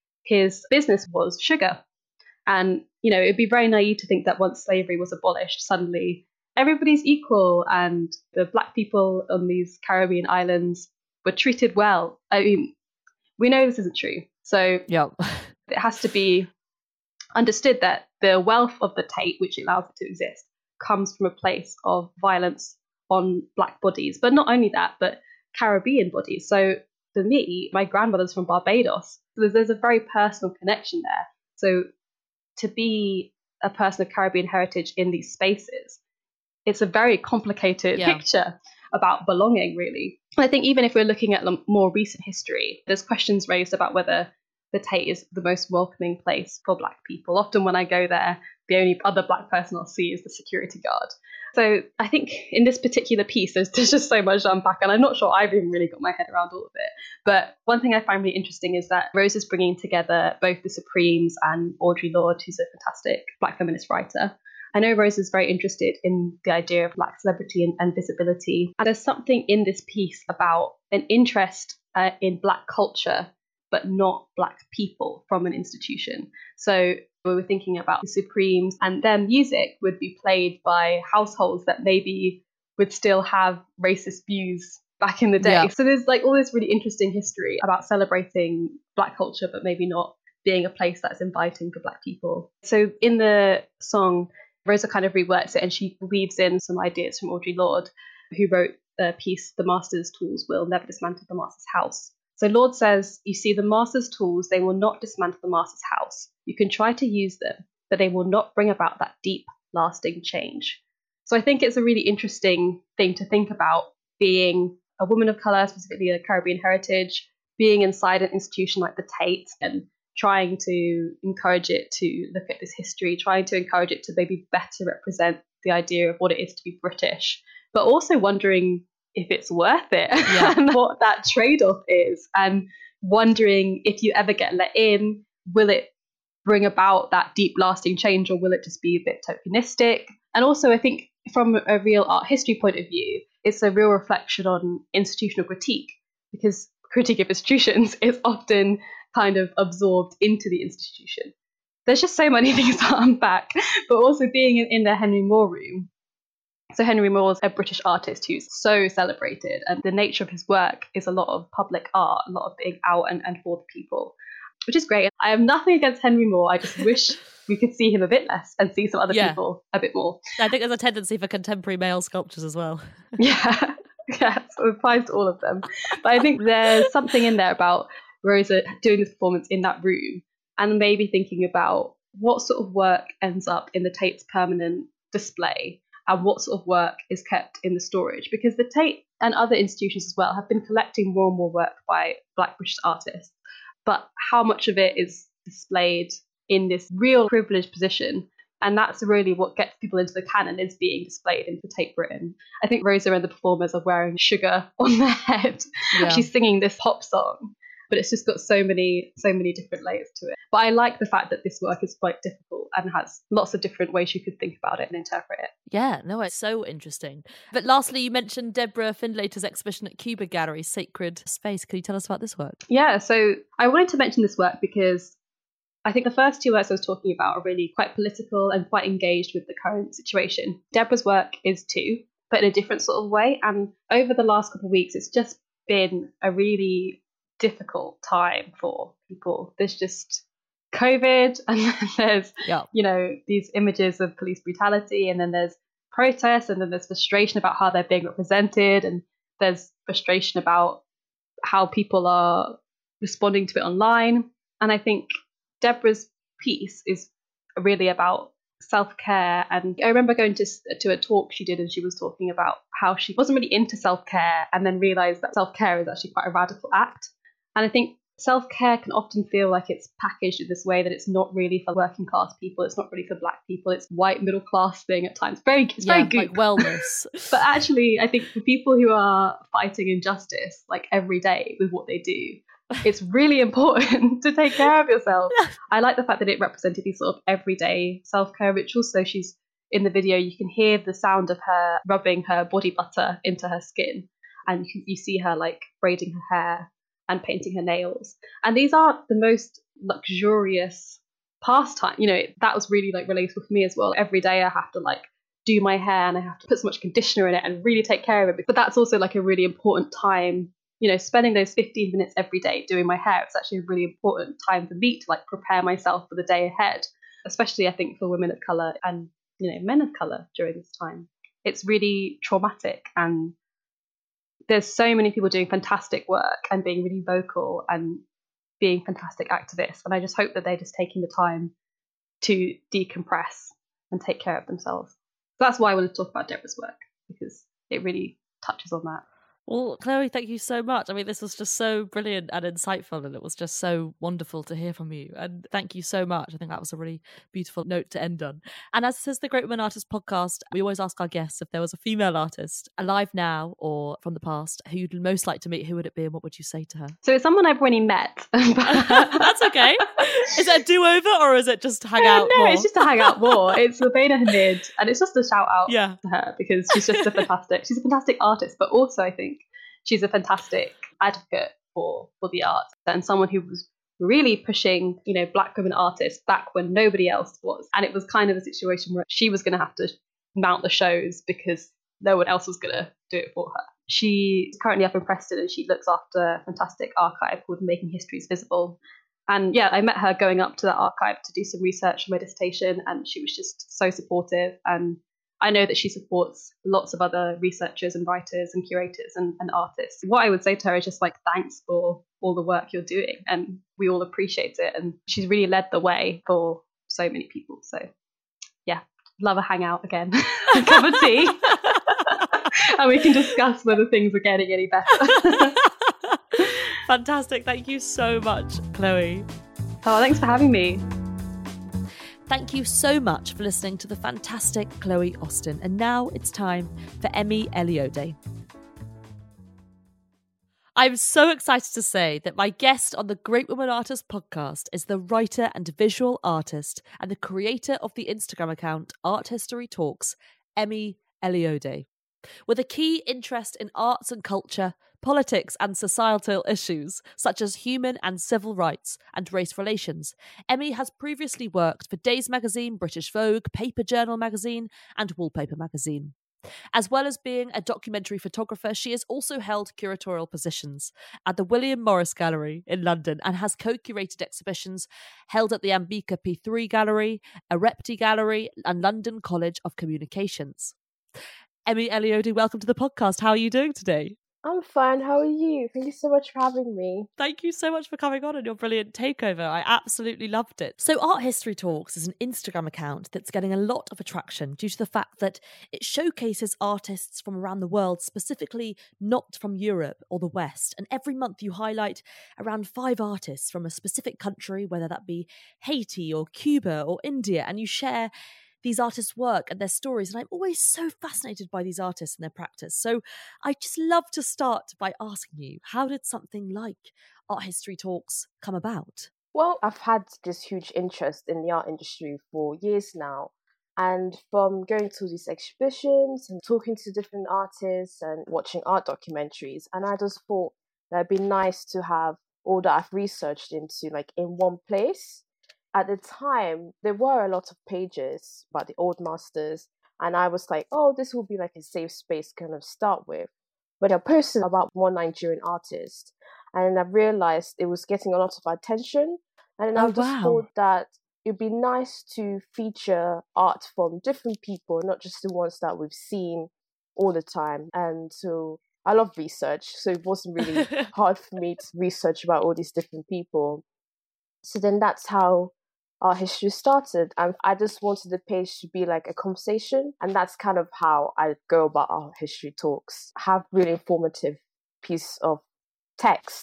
his business was sugar. And, it'd be very naive to think that once slavery was abolished, suddenly everybody's equal and the black people on these Caribbean islands were treated well. I mean, we know this isn't true. So yep. It has to be understood that the wealth of the Tate, which allows it to exist, comes from a place of violence on black bodies. But not only that, but Caribbean bodies. So for me, my grandmother's from Barbados. So there's a very personal connection there. So to be a person of Caribbean heritage in these spaces, it's a very complicated picture about belonging, really. And I think even if we're looking at more recent history, there's questions raised about whether the Tate is the most welcoming place for black people. Often when I go there, the only other black person I'll see is the security guard. So I think in this particular piece, there's just so much to unpack, and I'm not sure I've even really got my head around all of it. But one thing I find really interesting is that Rose is bringing together both the Supremes and Audre Lorde, who's a fantastic black feminist writer. I know Rose is very interested in the idea of black celebrity and visibility. And there's something in this piece about an interest in black culture, but not black people from an institution. So we were thinking about the Supremes, and their music would be played by households that maybe would still have racist views back in the day. Yeah. So there's like all this really interesting history about celebrating black culture, but maybe not being a place that's inviting for black people. So in the song, Rosa kind of reworks it, and she weaves in some ideas from Audre Lorde, who wrote the piece, "The Master's Tools Will Never Dismantle the Master's House." So Lorde says, "You see, the master's tools, they will not dismantle the master's house. You can try to use them, but they will not bring about that deep, lasting change." So I think it's a really interesting thing to think about, being a woman of colour, specifically a Caribbean heritage, being inside an institution like the Tate and trying to encourage it to look at this history, trying to encourage it to maybe better represent the idea of what it is to be British, but also wondering if it's worth it and what that trade-off is, and wondering if you ever get let in, will it bring about that deep lasting change, or will it just be a bit tokenistic? And also I think from a real art history point of view, it's a real reflection on institutional critique, because critique of institutions is often kind of absorbed into the institution. There's just so many things to unpack, but also being in the Henry Moore room. So Henry Moore's a British artist who's so celebrated, and the nature of his work is a lot of public art, a lot of being out and for the people, which is great. I have nothing against Henry Moore. I just wish we could see him a bit less and see some other people a bit more. I think there's a tendency for contemporary male sculptures as well. Yeah, so it applies to all of them. But I think there's something in there about Rosa doing this performance in that room, and maybe thinking about what sort of work ends up in the Tate's permanent display, and what sort of work is kept in the storage. Because the Tate and other institutions as well have been collecting more and more work by Black British artists. But how much of it is displayed in this real privileged position? And that's really what gets people into the canon, is being displayed in the Tate Britain. I think Rosa and the performers are wearing sugar on their head. Yeah. She's singing this pop song, but it's just got so many different layers to it. But I like the fact that this work is quite difficult and has lots of different ways you could think about it and interpret it. Yeah, no, it's so interesting. But lastly, you mentioned Deborah Findlater's exhibition at Cuba Gallery, Sacred Space. Can you tell us about this work? Yeah, so I wanted to mention this work because I think the first two works I was talking about are really quite political and quite engaged with the current situation. Deborah's work is too, but in a different sort of way. And over the last couple of weeks, it's just been a really difficult time for people. There's just COVID, and then there's these images of police brutality, and then there's protests, and then there's frustration about how they're being represented, and there's frustration about how people are responding to it online. And I think Deborah's piece is really about self-care. And I remember going to a talk she did, and she was talking about how she wasn't really into self-care, and then realized that self-care is actually quite a radical act. And I think self-care can often feel like it's packaged in this way that it's not really for working class people, it's not really for black people, it's white middle class thing at times. Very goop. Like wellness. But actually, I think for people who are fighting injustice like every day with what they do, it's really important to take care of yourself. I like the fact that it represented these sort of everyday self-care rituals. So she's in the video, you can hear the sound of her rubbing her body butter into her skin, and you see her like braiding her hair and painting her nails. And these aren't the most luxurious pastime. You know, that was really like relatable for me as well. Every day I have to like do my hair and I have to put so much conditioner in it and really take care of it. But that's also like a really important time, you know, spending those 15 minutes every day doing my hair. It's actually a really important time for me to like prepare myself for the day ahead, especially I think for women of colour and, you know, men of colour during this time. It's really traumatic, and there's so many people doing fantastic work and being really vocal and being fantastic activists. And I just hope that they're just taking the time to decompress and take care of themselves. So that's why I want to talk about Deborah's work, because it really touches on that. Well, Chloe, thank you so much. I mean, this was just so brilliant and insightful, and it was just so wonderful to hear from you. And thank you so much. I think that was a really beautiful note to end on. And as this is the Great Women Artists podcast, we always ask our guests if there was a female artist alive now or from the past who you'd most like to meet, who would it be and what would you say to her? So it's someone I've already met. That's okay. Is it a do-over or is it just hang out more? No, it's just to hang out more. It's Lubaina Hamid, and it's just a shout out to her because she's just a fantastic artist, but also I think she's a fantastic advocate for the arts, and someone who was really pushing, you know, black women artists back when nobody else was. And it was kind of a situation where she was going to have to mount the shows because no one else was going to do it for her. She's currently up in Preston and she looks after a fantastic archive called Making Histories Visible. And yeah, I met her going up to that archive to do some research for my dissertation, and she was just so supportive. And I know that she supports lots of other researchers and writers and curators and artists. What I would say to her is just like, thanks for all the work you're doing, and we all appreciate it. And she's really led the way for so many people. So yeah, love a hangout again, a cup of tea, and we can discuss whether things are getting any better. Fantastic. Thank you so much, Chloe. Oh, thanks for having me. Thank you so much for listening to the fantastic Chloe Austin. And now it's time for Emi Eliode. I'm so excited to say that my guest on the Great Women Artists podcast is the writer and visual artist and the creator of the Instagram account Art History Talks, Emi Eliode. With a key interest in arts and culture, politics and societal issues such as human and civil rights and race relations, Emi has previously worked for Days Magazine, British Vogue, Paper Journal Magazine and Wallpaper Magazine. As well as being a documentary photographer, she has also held curatorial positions at the William Morris Gallery in London and has co-curated exhibitions held at the Ambika P3 Gallery, Arepti Gallery and London College of Communications. Emi Eliode, welcome to the podcast. How are you doing today? I'm fine. How are you? Thank you so much for having me. Thank you so much for coming on and your brilliant takeover. I absolutely loved it. So Art History Talks is an Instagram account that's getting a lot of attraction due to the fact that it showcases artists from around the world, specifically not from Europe or the West. And every month you highlight around 5 artists from a specific country, whether that be Haiti or Cuba or India, and you share these artists' work and their stories. And I'm always so fascinated by these artists and their practice. So I just love to start by asking you, how did something like Art History Talks come about? Well, I've had this huge interest in the art industry for years now. And from going to these exhibitions and talking to different artists and watching art documentaries, and I just thought that it'd be nice to have all that I've researched into like in one place. At the time, there were a lot of pages about the old masters, and I was like, oh, this will be like a safe space to kind of start with. But I posted about one Nigerian artist, and I realized it was getting a lot of attention. And I just thought that it'd be nice to feature art from different people, not just the ones that we've seen all the time. And so I love research, so it wasn't really hard for me to research about all these different people. So then that's how Art History started, and I just wanted the page to be like a conversation, and that's kind of how I go about Art History Talks. Have really informative piece of text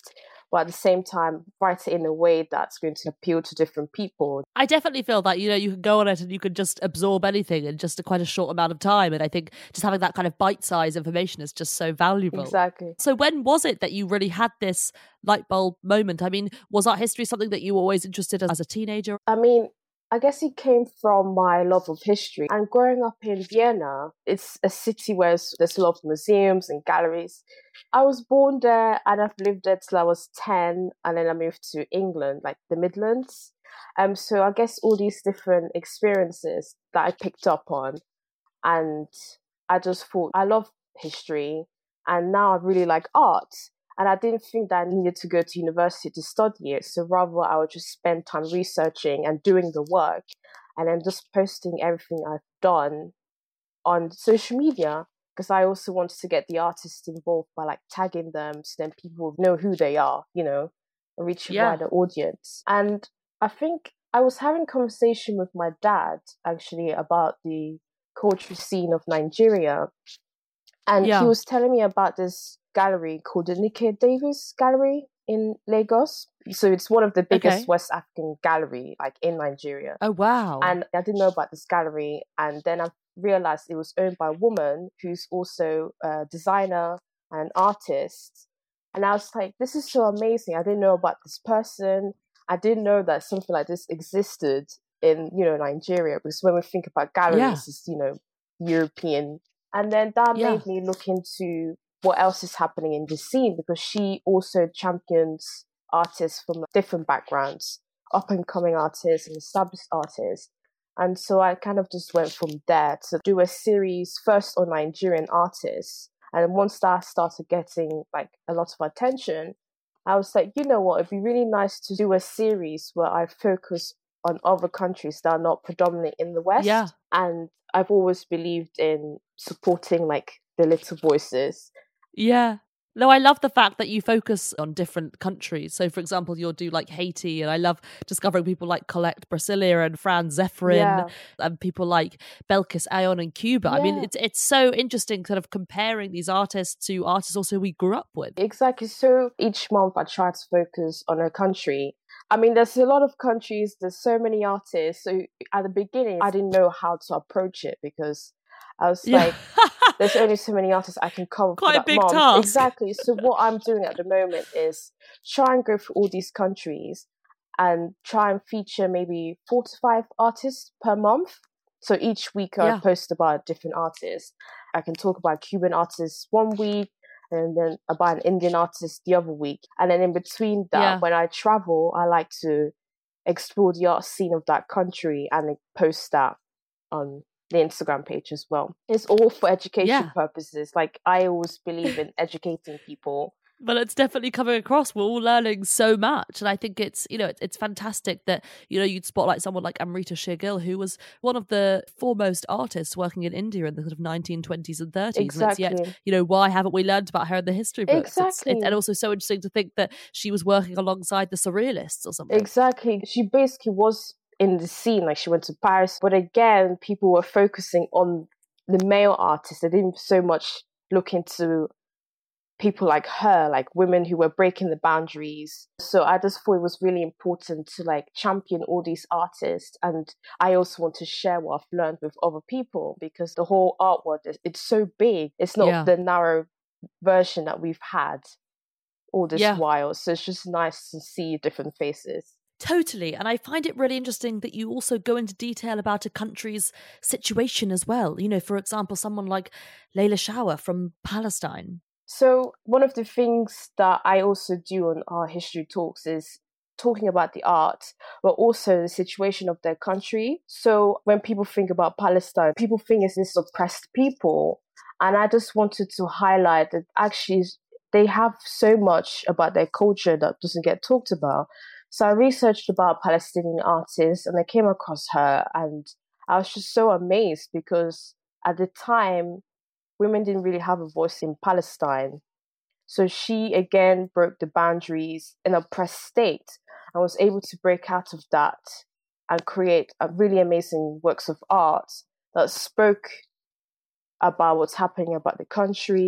but at the same time, write it in a way that's going to appeal to different people. I definitely feel that, you can go on it and you can just absorb anything in just quite a short amount of time. And I think just having that kind of bite-sized information is just so valuable. Exactly. So when was it that you really had this light bulb moment? I mean, was art history something that you were always interested in as a teenager? I mean, I guess it came from my love of history. And growing up in Vienna, it's a city where there's a lot of museums and galleries. I was born there and I've lived there till I was 10, and then I moved to England, like the Midlands. So I guess all these different experiences that I picked up on, and I just thought, I love history, and now I really like art. And I didn't think that I needed to go to university to study it. So rather, I would just spend time researching and doing the work, and then just posting everything I've done on social media, because I also wanted to get the artists involved by like tagging them, so then people know who they are, reach a wider audience. And I think I was having a conversation with my dad actually about the culture scene of Nigeria. And he was telling me about this gallery called the Nike Davis Gallery in Lagos. So it's one of the biggest West African gallery like in Nigeria. Oh, wow. And I didn't know about this gallery. And then I realized it was owned by a woman who's also a designer and artist. And I was like, this is so amazing. I didn't know about this person. I didn't know that something like this existed in, Nigeria. Because when we think about galleries, it's, European. And then that made me look into what else is happening in the scene, because she also champions artists from different backgrounds, up-and-coming artists and established artists. And so I kind of just went from there to do a series first on Nigerian artists. And once that started getting like a lot of attention, I was like, you know what, it'd be really nice to do a series where I focus on other countries that are not predominant in the West. Yeah. And I've always believed in supporting like the little voices. Yeah. No, I love the fact that you focus on different countries. So, for example, you'll do like Haiti, and I love discovering people like Colette Brasilia and Fran Zephyrin and people like Belkis Ayon in Cuba. I mean, it's so interesting kind of comparing these artists to artists also we grew up with. Exactly. So each month I try to focus on a country. I mean, there's a lot of countries, there's so many artists. So at the beginning, I didn't know how to approach it, because I was like, there's only so many artists I can cover. Quite for a big month. task. Exactly. So what I'm doing at the moment is try and go through all these countries and try and feature maybe 4 to 5 artists per month. So each week I post about a different artist. I can talk about Cuban artists one week, and then about an Indian artist the other week. And then in between that, when I travel, I like to explore the art scene of that country and post that on the Instagram page as well. It's all for education purposes. Like, I always believe in educating people. But it's definitely coming across. We're all learning so much. And I think it's, it's fantastic that, you'd spotlight someone like Amrita Shergill, who was one of the foremost artists working in India in the sort of 1920s and 30s. Exactly. And it's yet, why haven't we learned about her in the history books? Exactly. And also so interesting to think that she was working alongside the Surrealists or something. Exactly. She basically was in the scene, like she went to Paris. But again, people were focusing on the male artists. They didn't so much look into people like her, like women who were breaking the boundaries. So I just thought it was really important to like champion all these artists. And I also want to share what I've learned with other people, because the whole art world, it's so big. It's not the narrow version that we've had all this while. So it's just nice to see different faces. Totally. And I find it really interesting that you also go into detail about a country's situation as well. For example, someone like Layla Shawer from Palestine. So one of the things that I also do on our history talks is talking about the art, but also the situation of their country. So when people think about Palestine, people think it's this oppressed people. And I just wanted to highlight that actually they have so much about their culture that doesn't get talked about. So I researched about Palestinian artists and I came across her, and I was just so amazed, because at the time, women didn't really have a voice in Palestine. So she again broke the boundaries in an oppressed state and was able to break out of that and create a really amazing works of art that spoke about what's happening about the country,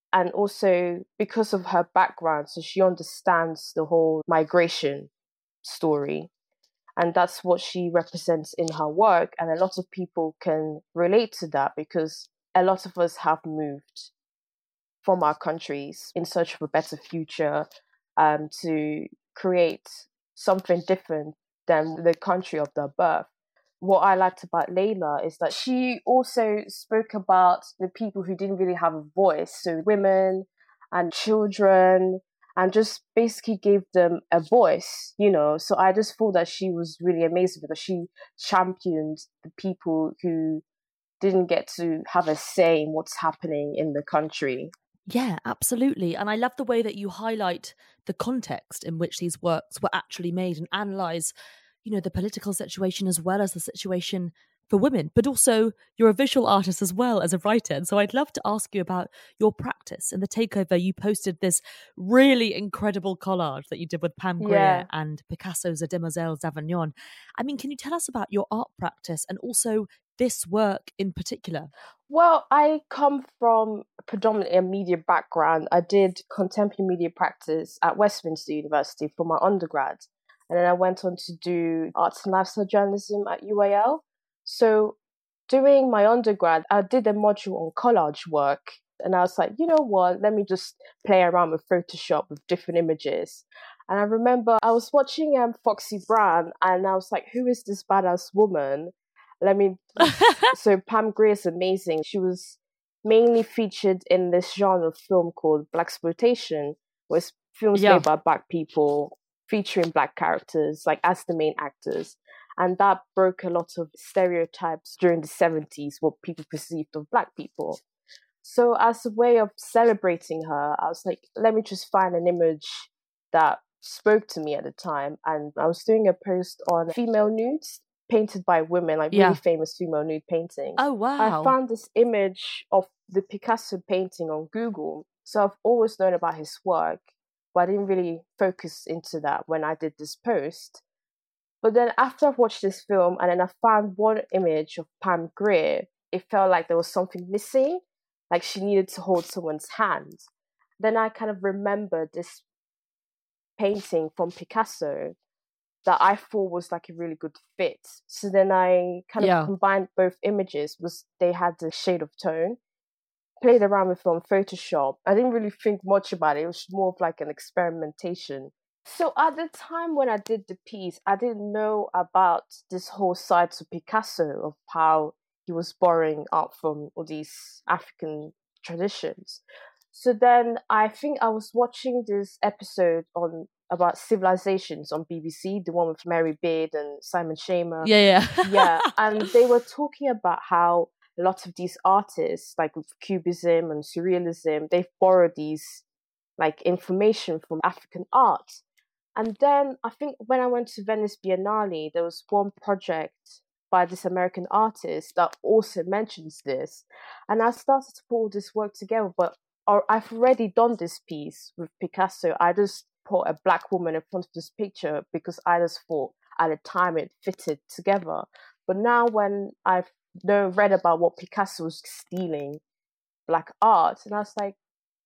And also because of her background, so she understands the whole migration story. And that's what she represents in her work. And a lot of people can relate to that because a lot of us have moved from our countries in search of a better future, to create something different than the country of their birth. What I liked about Layla is that she also spoke about the people who didn't really have a voice, so women and children, and just basically gave them a voice, you know. So I just thought that she was really amazing because she championed the people who didn't get to have a say in what's happening in the country. Yeah, absolutely. And I love the way that you highlight the context in which these works were actually made and analyse, you know, the political situation as well as the situation for women, but also you're a visual artist as well as a writer. And so I'd love to ask you about your practice. In the takeover, you posted this really incredible collage that you did with Pam Grier and Picasso's A Demoiselles d'Avignon. I mean, can you tell us about your art practice and also this work in particular? Well, I come from predominantly a media background. I did contemporary media practice at Westminster University for my undergrad. And then I went on to do arts and lifestyle journalism at UAL. So during my undergrad, I did a module on collage work. And I was like, you know what, let me just play around with Photoshop with different images. And I remember I was watching Foxy Brown and I was like, who is this badass woman? So Pam Grier is amazing. She was mainly featured in this genre of film called blaxploitation, where it's films made by Black people featuring Black characters, like as the main actors. And that broke a lot of stereotypes during the 70s, what people perceived of Black people. So as a way of celebrating her, I was like, let me just find an image that spoke to me at the time. And I was doing a post on female nudes painted by women, like really famous female nude paintings. Oh, wow. I found this image of the Picasso painting on Google. So I've always known about his work, but I didn't really focus into that when I did this post. But then after I've watched this film and then I found one image of Pam Grier, it felt like there was something missing, like she needed to hold someone's hand. Then I kind of remembered this painting from Picasso that I thought was like a really good fit. So then I kind of combined both images, was they had the shade of tone, played around with it on Photoshop. I didn't really think much about it. It was more of like an experimentation. So at the time when I did the piece, I didn't know about this whole side to Picasso of how he was borrowing art from all these African traditions. So then I think I was watching this episode about civilizations on BBC, the one with Mary Beard and Simon Schaemer. Yeah. And they were talking about how a lot of these artists, like with Cubism and Surrealism, they've borrowed these like information from African art. And then I think when I went to Venice Biennale, there was one project by this American artist that also mentions this. And I started to put all this work together, but I've already done this piece with Picasso. I just put a Black woman in front of this picture because I just thought at the time it fitted together. But now when I've read about what Picasso was stealing Black art, and I was like,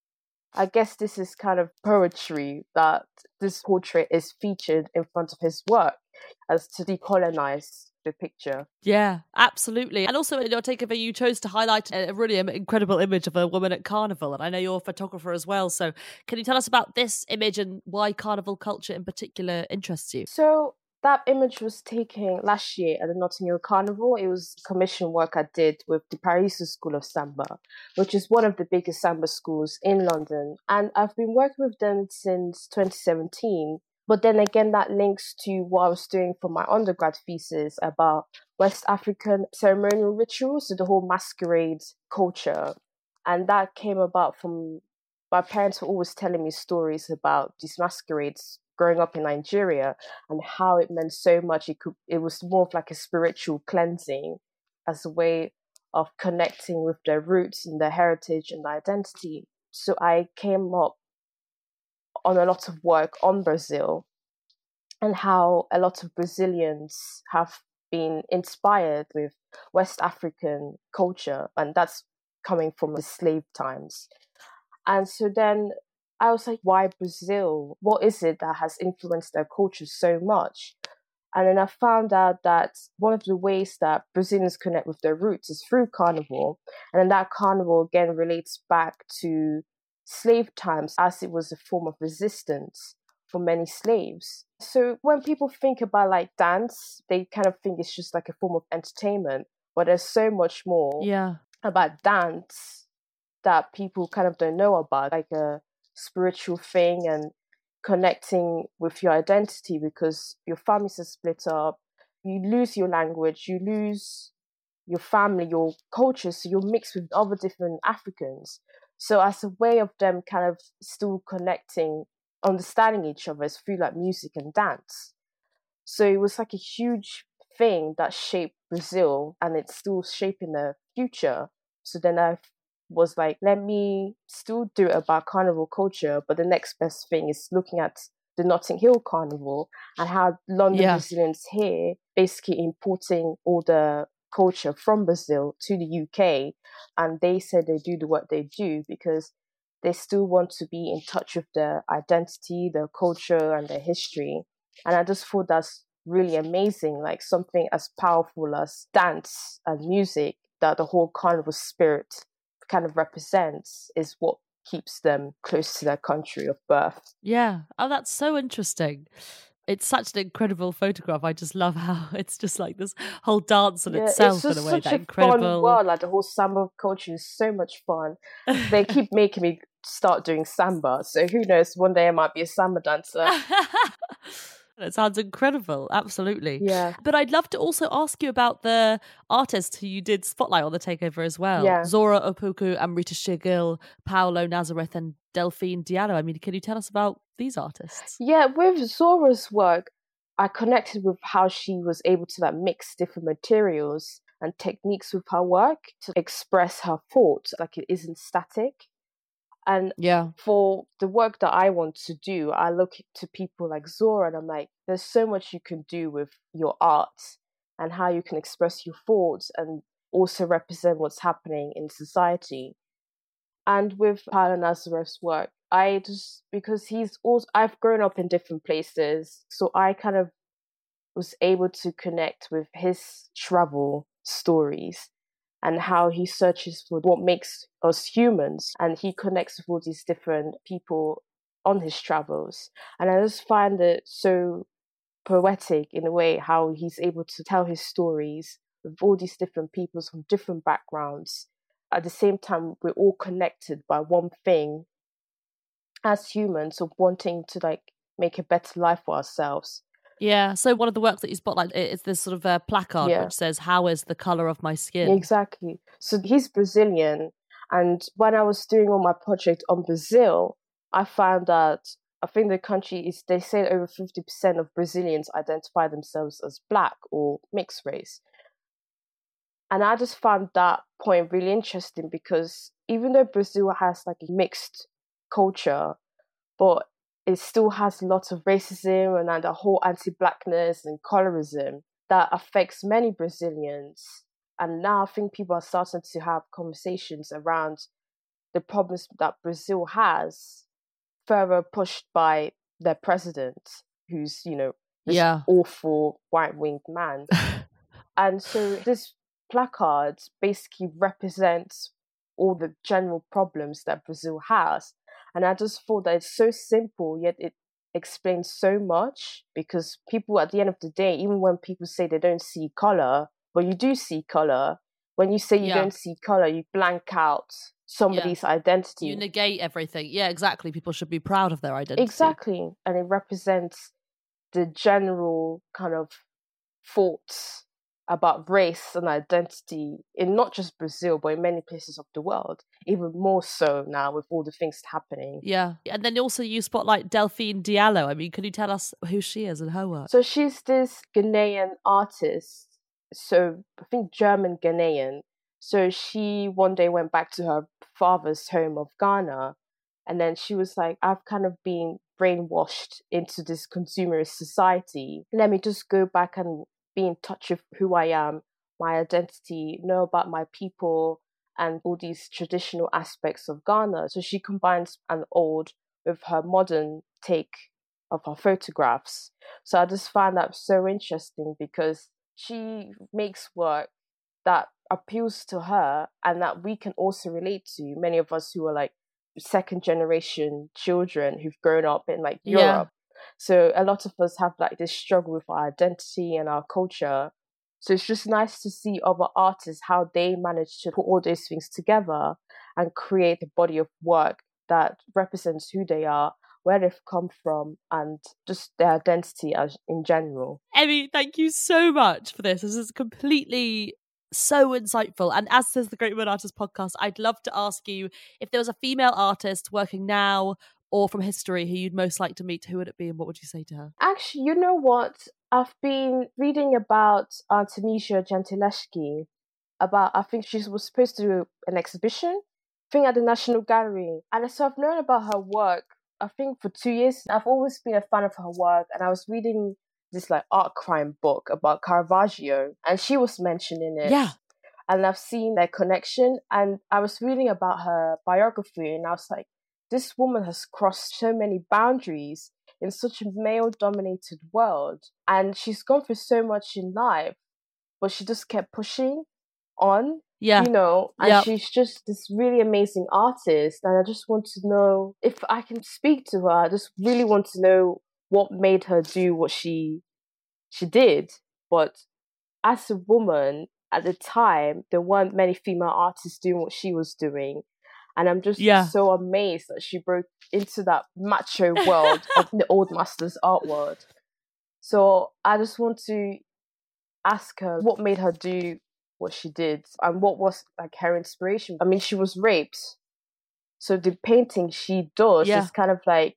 I guess this is kind of poetry that this portrait is featured in front of his work as to decolonize the picture. Yeah, absolutely. And also in your takeover, you chose to highlight a really incredible image of a woman at Carnival. And I know you're a photographer as well. So can you tell us about this image and why Carnival culture in particular interests you? So that image was taken last year at the Notting Hill Carnival. It was commission work I did with the Paris School of Samba, which is one of the biggest Samba schools in London. And I've been working with them since 2017. But then again, that links to what I was doing for my undergrad thesis about West African ceremonial rituals, so the whole masquerade culture. And that came about from my parents were always telling me stories about these masquerades growing up in Nigeria and how it meant so much. It was more of like a spiritual cleansing as a way of connecting with their roots and their heritage and their identity. So I came up on a lot of work on Brazil and how a lot of Brazilians have been inspired with West African culture, and that's coming from the slave times. And so then I was like, why Brazil? What is it that has influenced their culture so much? And then I found out that one of the ways that Brazilians connect with their roots is through carnival. And then that carnival again relates back to slave times, as it was a form of resistance for many slaves. So when people think about like dance, they kind of think it's just like a form of entertainment, but there's so much more about dance that people kind of don't know about, like a spiritual thing and connecting with your identity, because your families are split up, you lose your language, you lose your family, your culture, so you're mixed with other different Africans. So as a way of them kind of still connecting, understanding each other is through like music and dance. So it was like a huge thing that shaped Brazil, and it's still shaping the future. So then I was like, let me still do it about carnival culture, but the next best thing is looking at the Notting Hill Carnival and how London Brazilians here basically importing all the culture from Brazil to the UK. And they said they do the work they do because they still want to be in touch with their identity, their culture, and their history. And I just thought that's really amazing, like something as powerful as dance and music that the whole carnival spirit kind of represents is what keeps them close to their country of birth. Yeah. Oh, that's so interesting. It's such an incredible photograph. I just love how it's just like this whole dance in itself in a way. It's such a incredible fun world. Like the whole samba culture is so much fun. They keep making me start doing samba. So who knows? One day I might be a samba dancer. It sounds incredible. Absolutely. Yeah. But I'd love to also ask you about the artists who you did spotlight on the takeover as well. Yeah. Zora Opoku, Amrita Shigil, Paolo Nazareth, and Delphine Diallo. I mean, can you tell us about these artists? Yeah, with Zora's work, I connected with how she was able to like mix different materials and techniques with her work to express her thoughts. Like it isn't static. And for the work that I want to do, I look to people like Zora and I'm like, there's so much you can do with your art and how you can express your thoughts and also represent what's happening in society. And with Paolo Nazareth's work, because I've grown up in different places, so I kind of was able to connect with his travel stories and how he searches for what makes us humans. And he connects with all these different people on his travels. And I just find it so poetic in a way how he's able to tell his stories with all these different peoples from different backgrounds. At the same time, we're all connected by one thing as humans of wanting to like make a better life for ourselves. Yeah, so one of the works that you spotlight is this sort of placard which says, "How is the colour of my skin?" Exactly. So he's Brazilian, and when I was doing all my project on Brazil, I found that I think the country is, they say over 50% of Brazilians identify themselves as black or mixed race. And I just found that point really interesting because even though Brazil has like a mixed culture, but it still has lots of racism and the whole anti-blackness and colorism that affects many Brazilians. And now I think people are starting to have conversations around the problems that Brazil has, further pushed by their president, who's, this awful right-winged man. And so this placard basically represents all the general problems that Brazil has. And I just thought that it's so simple, yet it explains so much, because people at the end of the day, even when people say they don't see color, but you do see color, when you say you don't see color, you blank out somebody's identity. You negate everything. Yeah, exactly. People should be proud of their identity. Exactly. And it represents the general kind of thoughts about race and identity in not just Brazil, but in many places of the world, even more so now with all the things happening. Yeah. And then also you spotlight Delphine Diallo. I mean, can you tell us who she is and her work? So she's this Ghanaian artist. So I think German Ghanaian. So she one day went back to her father's home of Ghana. And then she was like, I've kind of been brainwashed into this consumerist society. Let me just go back and be in touch with who I am, my identity, know about my people, and all these traditional aspects of Ghana. So she combines an old with her modern take of her photographs. So I just find that so interesting because she makes work that appeals to her and that we can also relate to, many of us who are like second generation children who've grown up in like Europe. So a lot of us have like this struggle with our identity and our culture. So it's just nice to see other artists, how they manage to put all those things together and create a body of work that represents who they are, where they've come from, and just their identity as in general. Emmy, thank you so much for this. This is completely so insightful. And as says the Great Women Artists podcast, I'd love to ask you if there was a female artist working now or from history who you'd most like to meet, who would it be and what would you say to her? Actually, you know what? I've been reading about Artemisia Gentileschi. I think she was supposed to do an exhibition, I think at the National Gallery. And so I've known about her work, I think for 2 years. I've always been a fan of her work, and I was reading this like art crime book about Caravaggio, and she was mentioned in it. Yeah. And I've seen their connection, and I was reading about her biography, and I was like, this woman has crossed so many boundaries in such a male-dominated world, and she's gone through so much in life, but she just kept pushing on, you know, and she's just this really amazing artist, and I just want to know, if I can speak to her, I just really want to know what made her do what she did. But as a woman, at the time, there weren't many female artists doing what she was doing. And I'm just so amazed that she broke into that macho world of the old masters art world. So I just want to ask her what made her do what she did and what was like her inspiration. I mean, she was raped. So the painting she does is kind of like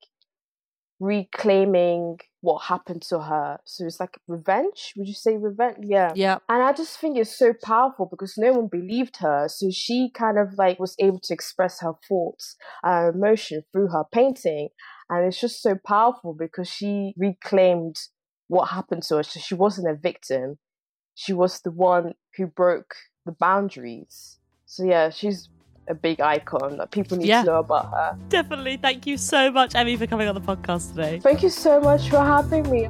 reclaiming what happened to her. So it's like revenge. Would you say revenge? Yeah. And I just think it's so powerful because no one believed her. So she kind of like was able to express her thoughts, her emotion through her painting. And it's just so powerful because she reclaimed what happened to her. So she wasn't a victim. She was the one who broke the boundaries. So yeah, she's a big icon that people need to know about her. Definitely. Thank you so much, Emmy, for coming on the podcast today. Thank you so much for having me.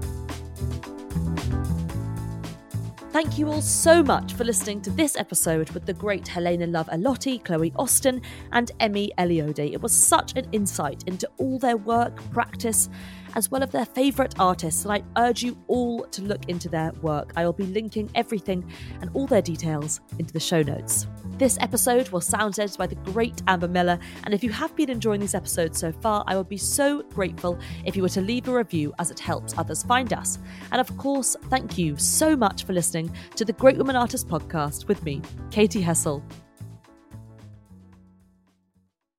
Thank you all so much for listening to this episode with the great Helena Love Alotti, Chloe Austin and Emmy Eliode. It was such an insight into all their work, practice, as well as their favourite artists, and I urge you all to look into their work. I will be linking everything and all their details into the show notes. This episode was sound edited by the great Amber Miller, and if you have been enjoying these episodes so far, I would be so grateful if you were to leave a review, as it helps others find us. And of course, thank you so much for listening to the Great Women Artists podcast with me, Katie Hessel.